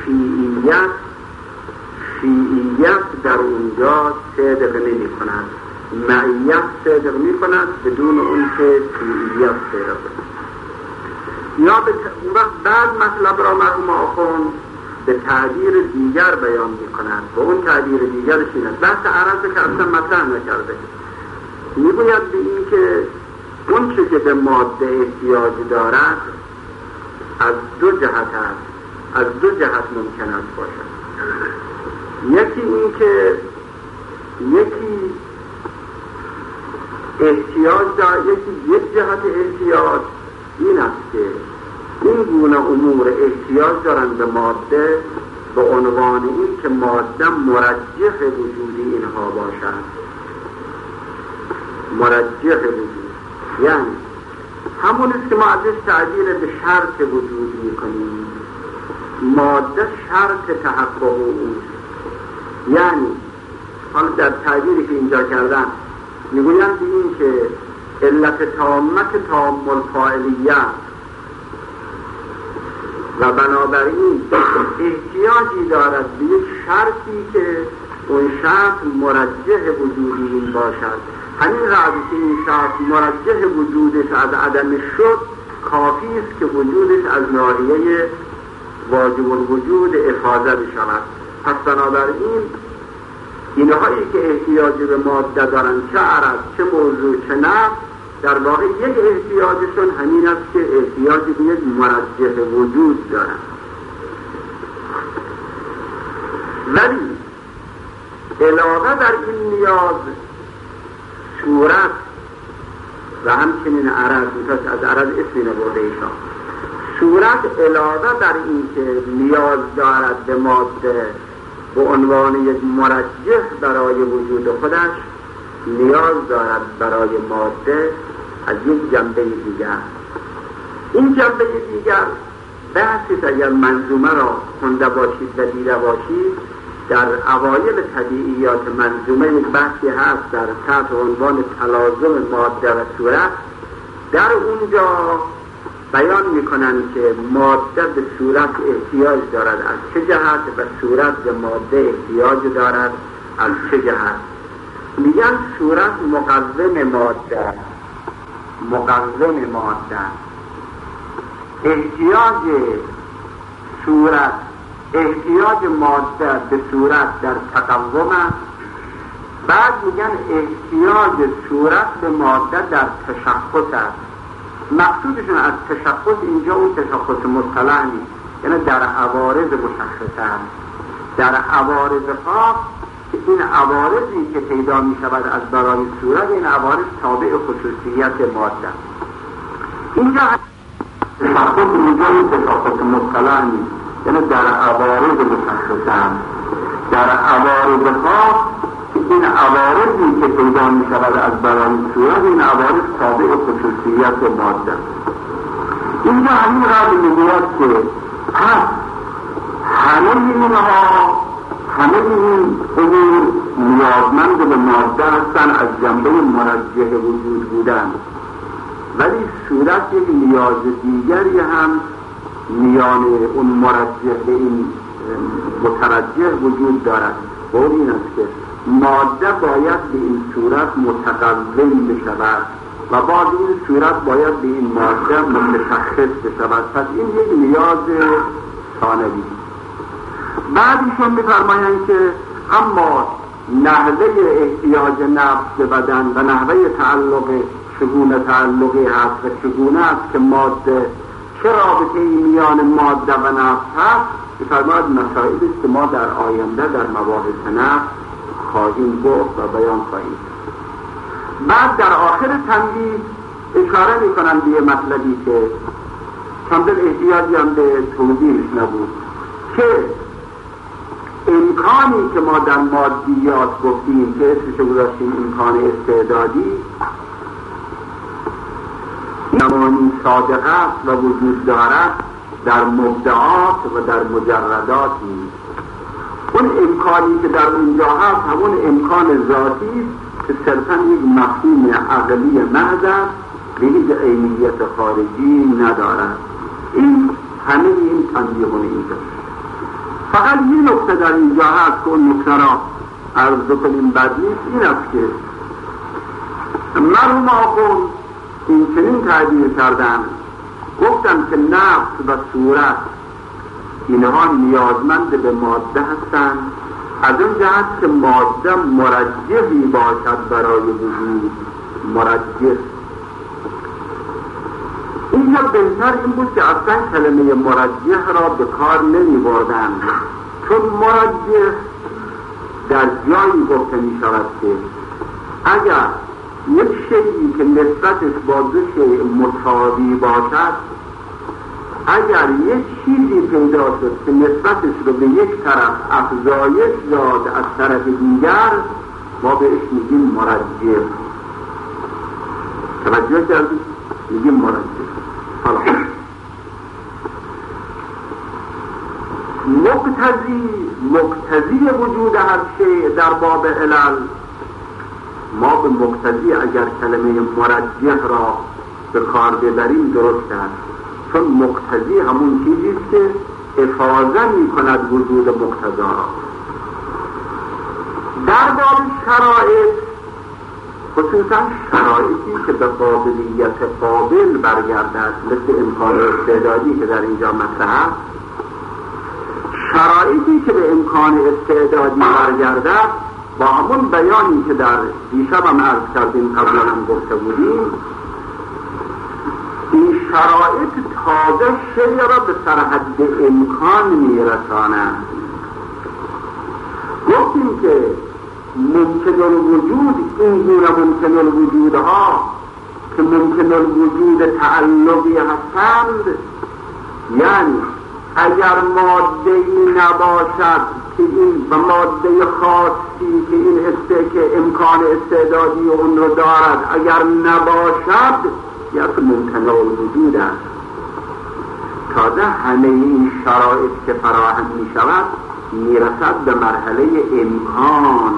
فیعیت در اونجا صدق نمی کند، معیت صدق می کند بدون اون که فیعیت صدق کند. یا اون وقت بعد مطلب را مرحوم آخوند به تعبیر دیگر بیان می کند و اون تعبیر دیگرش این است. بحث عرض که اصلا مطرح نکرده، می گوید به این که اون چه که به ماده احتیاج دارد از دو جهت است، از دو جهت ممکن است باشد. یکی این که یکی احتیاج دارد، یک جهت احتیاج این است که این گونه امور احتیاج دارند به ماده به عنوان این که ماده مرجح وجودی اینها باشد. مرجح وجود یعنی همون است که ما ازش تعبیر به شرط وجود میکنیم. ماده شرط تحقق اوست. یعنی حالا در تعبیری که اینجا کردن میگویند این که علت تامت تامل فاعلیت و بنابراین احتیاجی دارد به یک شرطی که اون شرط مرجح وجودی این باشد. همین رعبی که این شرط مرجح وجودش از عدم شد کافی است که وجودش از ناحیه واجب الوجود افاضه بشود. پس بنابراین اینهایی که احتیاج به ماده دارند، چه عرض، چه موضوع، چه نفس، در واقع یک احتیاجشون همین است که احتیاج به یک مرجح وجود دارند. ولی علاوه بر این نیاز صورت و همچنین عرض، از عرض اسمی نبرده ایشان، صورت علاوه بر این که نیاز دارد به ماده به عنوان یک مرجح برای وجود خودش، نیاز دارد برای ماده از یک جنبه دیگر. این جنبه دیگر بحثی اگر منظومه را خونده باشید و دیده باشید، در اوایل طبیعیات منظومه یک بحثی هست در تحت عنوان تلازم ماده و صورت. در اونجا بیان میکنند که ماده به صورت احتیاج دارد از چه جهت و صورت به ماده احتیاج دارد از چه جهت. میگن صورت مقوم ماده، احتیاج ماده به صورت در تقوم است. بعد میگن احتیاج صورت به ماده در تشخص است. مقصودشون از تشخص اینجا اون تشخص مصطلح نیست، یعنی در عوارض مشخص است. در عوارض خاص، این عوارضی که پیدا می شود از برای صورت، این عوارض تابع خصوصیت ماده. اینجا تشخص اینجا اون تشخص مصطلح نیست، یعنی در عوارض مشخص است. در عوارض خاص، این عوارضی که پیدا می شود از برای صورت، این عوارض تابع خصوصیت ماده. اینجا همین قدر میگوید که پس همه این امور نیازمند به ماده هستن از جنبه مرجح وجود بودن، ولی صورت یک نیاز دیگری هم میان اون مرجح به این مترجح وجود دارد. و این است که ماده باید به این صورت متقوم بشود و بعد این صورت باید به این ماده متشخص بشود. پس این یک نیاز ثانوی. بعدشون می‌فرمایند که اما نحوه احتیاج نفس به بدن و نحوه چگونه تعلقی هست و چگونه است که ماده چه رابطه‌ای میان ماده و نفس هست، می‌فرماید مسائلی است که ما در آینده در مباحث نفس خواهیم گفت و بیان خواهیم. بعد در آخر تنبیه اشاره می‌کنم به یه مطلبی که چندان احتیاجی هم به توضیحش نبود، که امکانی که ما در مادیات گفتیم که اسمش گذاشتیم امکان استعدادی، زمانی صادق است و وجود دارد در مبدعات و در مجردات نیست. اون امکانی که در اونجا هست همون امکان ذاتی که صرفاً یک مفهوم عقلی محض است، به هیچ عینیت خارجی ندارد. این همه این تنبیهون اینجا. فقط یه نکته در اینجا هست که اون نکته را عرض کنیم بد نیست، این است که مرحوم آخوند این چنین تعبیر کردن، گفتن که نفس و صورت اینها نیازمند به ماده هستند، از اون جهت که ماده مرجحی باشد برای وجود. مرجح اینجا بهتر این بود که اصلا کلمه مرجح را به کار نمی بردن، چون مرجح در جایی گفته می شود که اگر یک شیئی که نسبتش با دو شیء مساوی باشد، اگر یک چیزی پیدا شد که نسبتش رو به یک طرف افزایش داد از طرف دیگر، ما بهش میگیم مرجح. توجه کردید؟ میگیم مرجح. حالا مقتضی وجود هر شیء در باب علل، ما به مقتضی اگر کلمه مرجح را به کار ببریم درست است، چون مقتضی همون چیزی است که افاضه می کند وجود مقتضا را. در باب شرایط، خصوصا شرایطی که به قابلیت قابل برگردد، مثل امکان استعدادی که در اینجا مطرح است، شرایطی که به امکان استعدادی برگردد با همون بیانی که در دیشب هم عرض کردیم، قبلا هم گفته بودیم، این شرایط تازه شیء را به سرحد امکان میرسانند. گفتیم که ممکن الوجود این گونه ممکن الوجودها که ممکن الوجود تعلقی هستند، یعنی اگر ماده‌ای نباشد که این و ماده خاصی که این که امکان استعدادی اون رو دارد اگر نباشد، یا ممکن الوجود است. تازه همه این شرایط که فراهم می شود می رسد به مرحله امکان.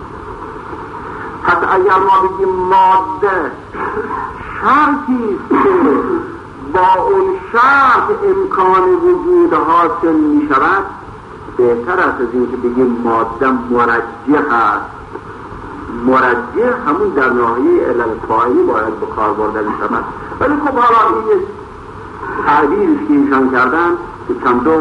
پس اگر ما بگیم ماده شرطی است که با اون شرط امکان وجود حاصل می شود، بهتر است از این که بگیم ماده مرجح است. مرجح همون در ناحیه علل فاعلی باید به کار برده می شود. ولی خب حالا این تعبیرش که ایشان کردن که چندان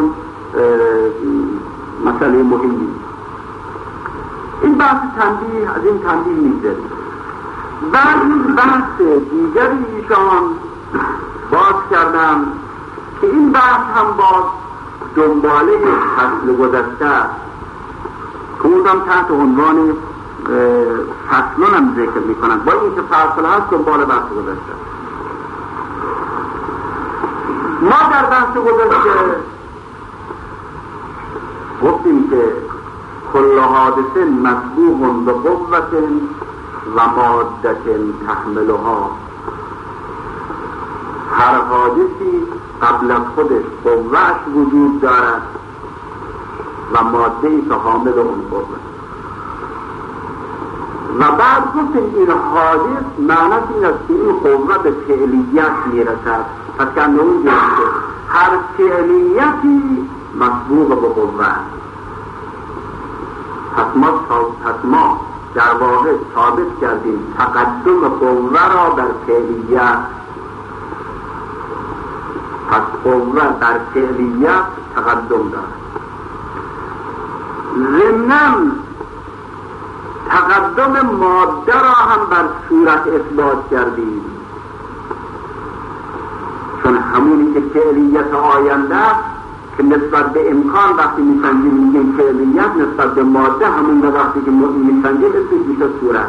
مسئله مهمی. این بحث تنبیه از این تنبیه میگذاریم. بعد این بحث دیگری ایشان باز کردن که این بحث هم باز دنباله فصل گذشته که اونم تحت عنوان فصلون هم ذکر میکنن، با این که فصل هست دنبال بحث گذشته. ما در بحث گذشته گفتیم که کل حادث مسبوق به قوت و مادت تحملها، هر حادثی قبل از خودش قوهش وجود دارد و ماده‌ای که حامل اون قوه. و بعد گفتیم این حادث معنی این است که این قوه به فعلیت میرسد. پس که اون که هر فعلیتی مسبوق به قوه. پس ما در واقع ثابت کردیم تقدم قوه را بر فعلیت. پس قوه بر فعلیت تقدم دارد. ضمناً تقدم ماده را هم بر صورت اثبات کردیم، چون همونی که فعلیت آینده که نسبت به امکان وقتی میسنجیم میگیم فعلیت، نسبت به ماده همون وقتی که میسنجیم اسمش میشه صورت.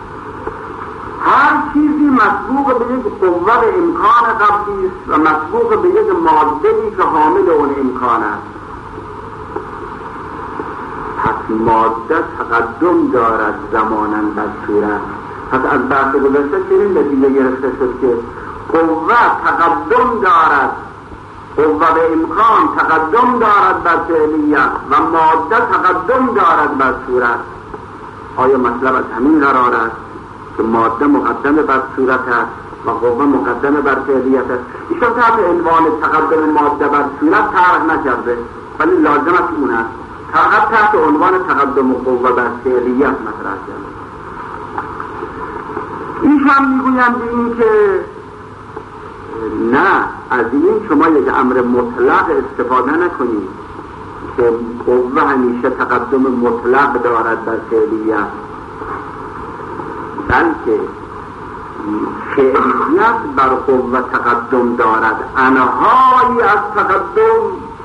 هر چیزی مسبوق به یک قوه امکان قبلی است و مسبوق به یک ماده‌ای که حامل اون امکان است. پس ماده تقدم دارد زماناً بر صورت. پس از بحث گذشته چنین نتیجه گرفته شد که قوه تقدم دارد، قوه به امکان تقدم دارد بر فعلیت و ماده تقدم دارد بر صورت. آیا مطلب از همین قرار است که ماده مقدم بر صورت است و قوه مقدم بر فعلیت است؟ ایشان تحت عنوان تقدم ماده بر صورت طرح نکرده، ولی لازم است اون است فقط تحت عنوان تقدم قوه بر فعلیت مطرح کرده. ایشان میگویند این که نه، از این شما یک امر مطلق استفاده نکنید که قوه همیشه تقدم مطلق دارد بر فعلیت، بلکه فعلیت بر قوه تقدم دارد. انهایی از تقدم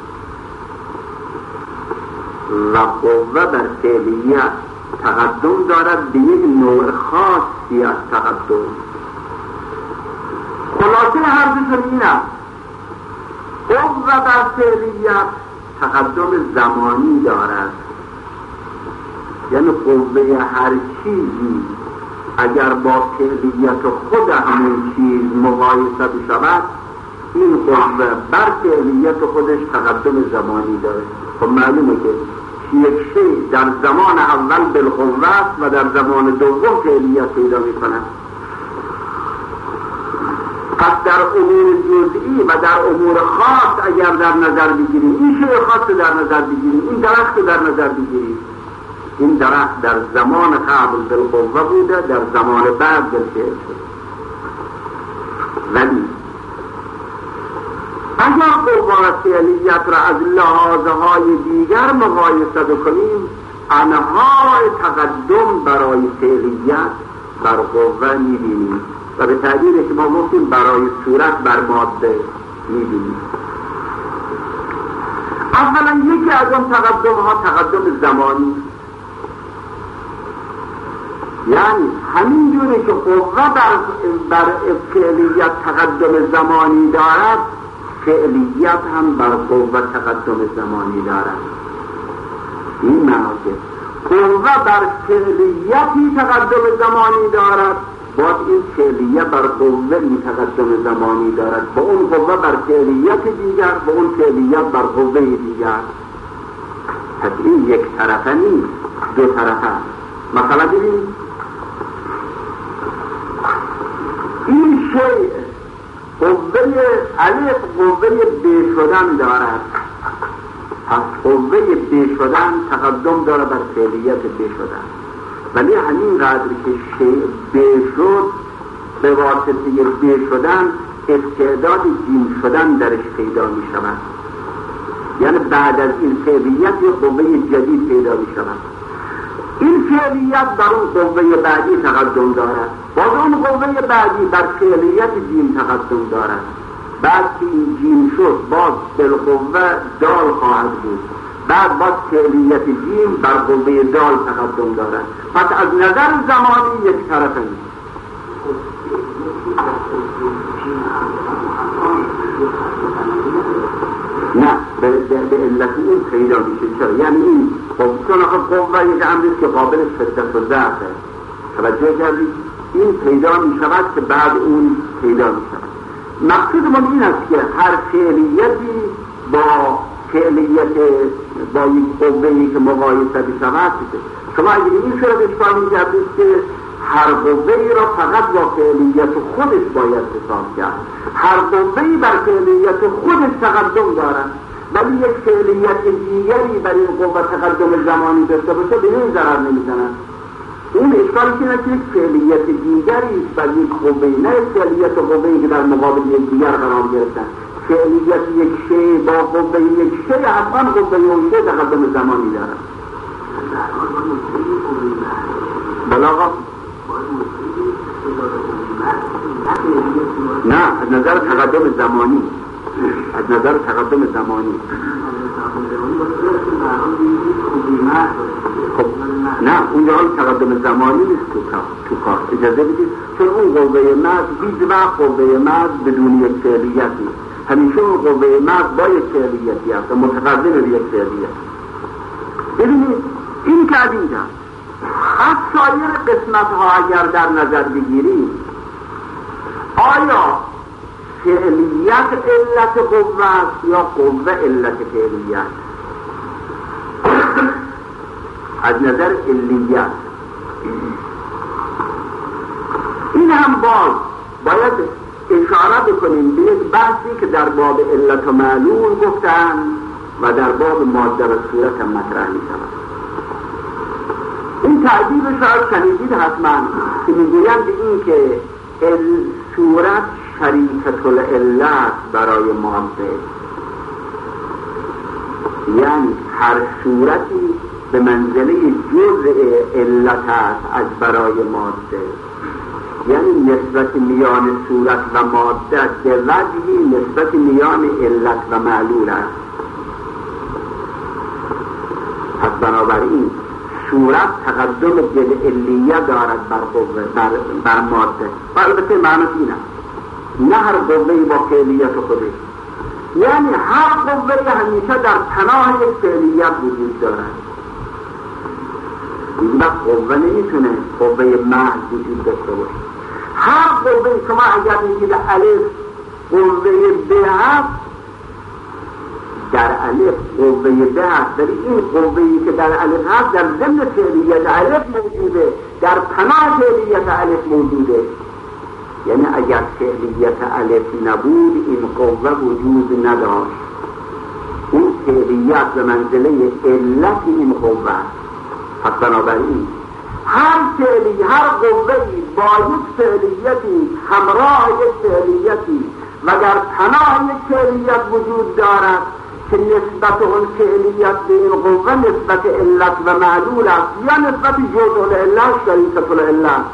و قوه بر فعلیت تقدم دارد به یک نوع خاصی از تقدم. خلاصه هر دوشون این است: قوه بر فعلیت تقدم زمانی دارد، یعنی قوه هر چیزی اگر با فعلیت خود همون چیز مقایسه بشود، این قوه بر فعلیت خودش تقدم زمانی داره. خب معلومه که یک شی در زمان اول بالقوه است و در زمان دوم فعلیت پیدا میکنه. پس در امور جزئی و در امور خاص اگر در نظر بگیریم، این شی خاص در نظر بگیریم، این درخت در نظر بگیریم، این درخت در زمان قبل بالقوه بوده، در زمان بعد بالفعل شد. ولی اگر قوه و فعلیت را از لحاظهای دیگر مقایسه بکنیم، انهای تقدم برای فعلیت بر قوه میبینیم و به تعبیر که ما گفتیم برای صورت بر ماده میبینیم. اولا یکی از اون تقدم ها تقدم زمانی، یعنی همین جوری که قوه بر فعلیت تقدم زمانی دارد، فعلیت هم بر قوه تقدم زمانی دارد. این معنی قوه بر فعلیتی تقدم زمانی دارد، باید این فعلیت بر قوه تقدم زمانی دارد، با اون قوه بر فعلیت دیگر، با اون فعلیت بر قوه دیگر. پس این یک طرفه نیست، دو طرفه. مثلا ببین این شیء قوه الف قوه به شدن دارد، پس قوه به شدن تقدم دارد بر فعلیت به شدن، ولی همین قدر که شیء به شد به واسطه به شدن استعداد جیم شدن درش پیدا می شود. یعنی بعد از این فعلیت یک قوه جدید پیدا می شود. این فعلیت بر اون قوه بعدی تقدم دارد، باز اون قوه بعدی بر فعلیت جیم تقدم دارد. بعد که این جیم شد باز بالقوه دال خواهد بود، بعد باز فعلیت جیم بر قوه دال تقدم دارد. پس از نظر زمانی یک طرفه نیست. نه به علت این پیدا میشه. چرا؟ یعنی این چون قوه یک امریست که قابل شدت و ضعفه، توجه کردید؟ این پیدا میشود که بعد اون پیدا میشود. مقصود من این است که هر فعلیتی با فعلیت با یک قوه‌ای که مقایسه بشود، شما اگر این صورت اشکال می‌کردید که هر قوه‌ای را فقط با فعلیت خودش باید حساب کرد. هر قوه‌ای بر فعلیت خودش تقدم دارد، ولی یک فعلیت دیگری بر این قوه تقدم زمانی داشته باشه به این ضرر نمی‌زند. این اشکالی که نه که یک فعلیت دیگری بر یک قوه، نه فعلیت قوه‌ای که در مقابل یک دیگر قرار گرفتن. فعلیت یک شیء با قوه یک شیء حتما قوه اون شیء تقدم زمانی دارد. بلاغا نه از نظر تقدم زمانی، از نظر تقدم زمانی. خب نه اونجا تقدم زمانی نیست تو کار. اجازه بدید، چون اون قوه مرد هیچ وقت قوه مرد بدون یک فعلیت نیست. همیشه اون قوه مرد با یک فعلیتی هست و متقدم به یک فعلیت. ببینید این که اینجا از سایر قسمت ها اگر در نظر بگیریم، آیا فعلیت علت قوه است یا قوه علت فعلیت؟ از نظر علیت این هم باید اشاره بکنیم به یک بحثی که در باب علت و معلول گفتن و در باب ماده و صورت هم مطرح می شود. این تعبیر شاید شنیدید حتما که میگویند این که صورت شریکت العلت برای ماده، یعنی هر صورتی به منزله جزء علت است از برای ماده، یعنی نسبت میان صورت و ماده به وجهی نسبت میان علت و معلول است. پس بنابراین صورت تقدم بالعلیه دارد بر ماده. و البته معنی این است نه هر قوه‌ای با فعلیت خودش، یعنی هر قوه‌ای همیشه در پناه یک فعلیت وجود دارد. این وقت قوه نمیتونه قوه محض وجود داشته باشه. هر قوه شما اگر میگید الف قوه به هست، در الف قوه به هست، در این قوه‌ای که در الف هست در ضمن فعلیت الف موجوده، در پناه فعلیت الف موجوده. یعنی اگر فعلیت الف نبود این قوه وجود نداشت. اون فعلیت به منزله علت این قوه. پس بنابراین هر فعلی، هر قوه‌ای با یک فعلیتی همراه یک فعلیتی و در پناه یک فعلیت وجود دارد که نسبت اون فعلیت به این قوه نسبت علت و معلول است یا نسبت جزء العلت شریکت العلت.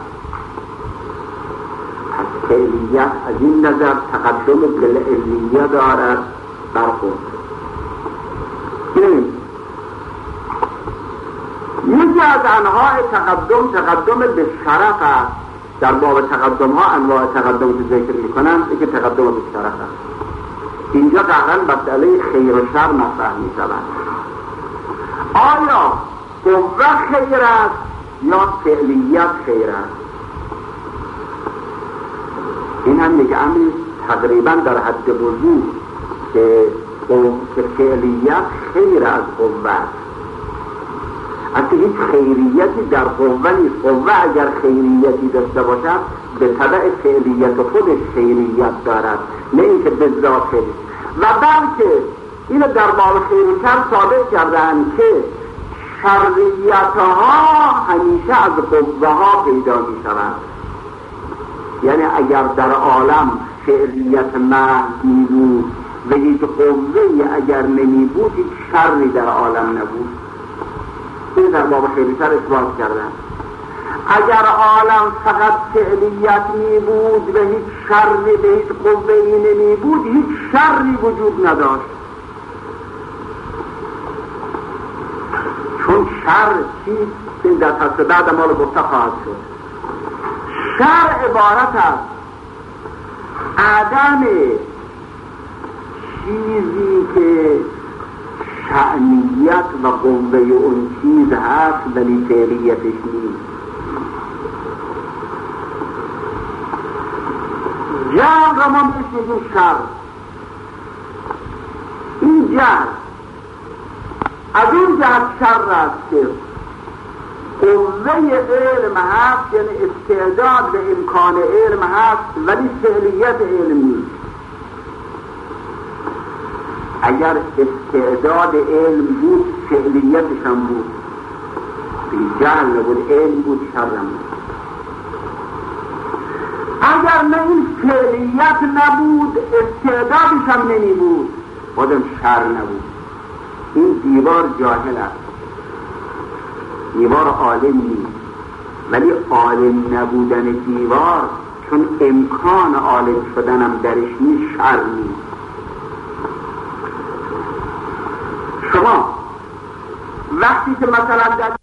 پس فعلیت از این نظر تقدم بالعلیه دارد بر خود. یکی از انواع تقدم به شرف است. در باب تقدم ها انواع تقدم که ذکر میکنن یکی تقدم به شرف است. اینجا دقیقاً مسئله خیر و شر مطرح میشود. آیا قوه خیر است یا فعلیت خیر است؟ این هم یک امری تقریبا در حد وضوح که فعلیت خیر از قوه است. اصلا هیچ خیریتی در قوه نیست. قوه اگر خیریتی داشته باشد به طبع فعلیت خودش خیریت دارد، نه اینکه به ذات خیر. و بلکه اینو در باب خیر و شر ثابت کردن که شریعتها همیشه از قوه ها پیدا می شود. یعنی اگر در عالم فعلیت محض می بود و هیچ قوه‌ای اگر نمی بود هیچ شری در عالم نبود. این در باب خیر و شر اثبات کردن. اگر عالم فقط فعلیت می بود و هیچ شری به هیچ قوه‌ای نمی بود هیچ شری وجود نداشت. چون شر چیست؟ این در فصل بعد ما رو گفته خواهد شد. شر عبارت است عدم چیزی که شأنیت و قوه اون چیز هست ولی فعلیتش نیست. جهل را ما میگیم شر. این جهل از اون جهت شر است که قوه علم هست، یعنی استعداد و امکان علم هست ولی فعلیت علم نیست. اگر استعداد علم بود فعلیتش هم بود، جهل نبود، علم بود، شر هم بود. اگر نه این فعلیت نبود استعدادش هم نمی بود خودم شر نبود. این دیوار جاهل است، دیوار عالم نیست. ولی عالم نبودن دیوار چون امکان عالم شدنم درش نیست شر نیست. شما وقتی که مثلا در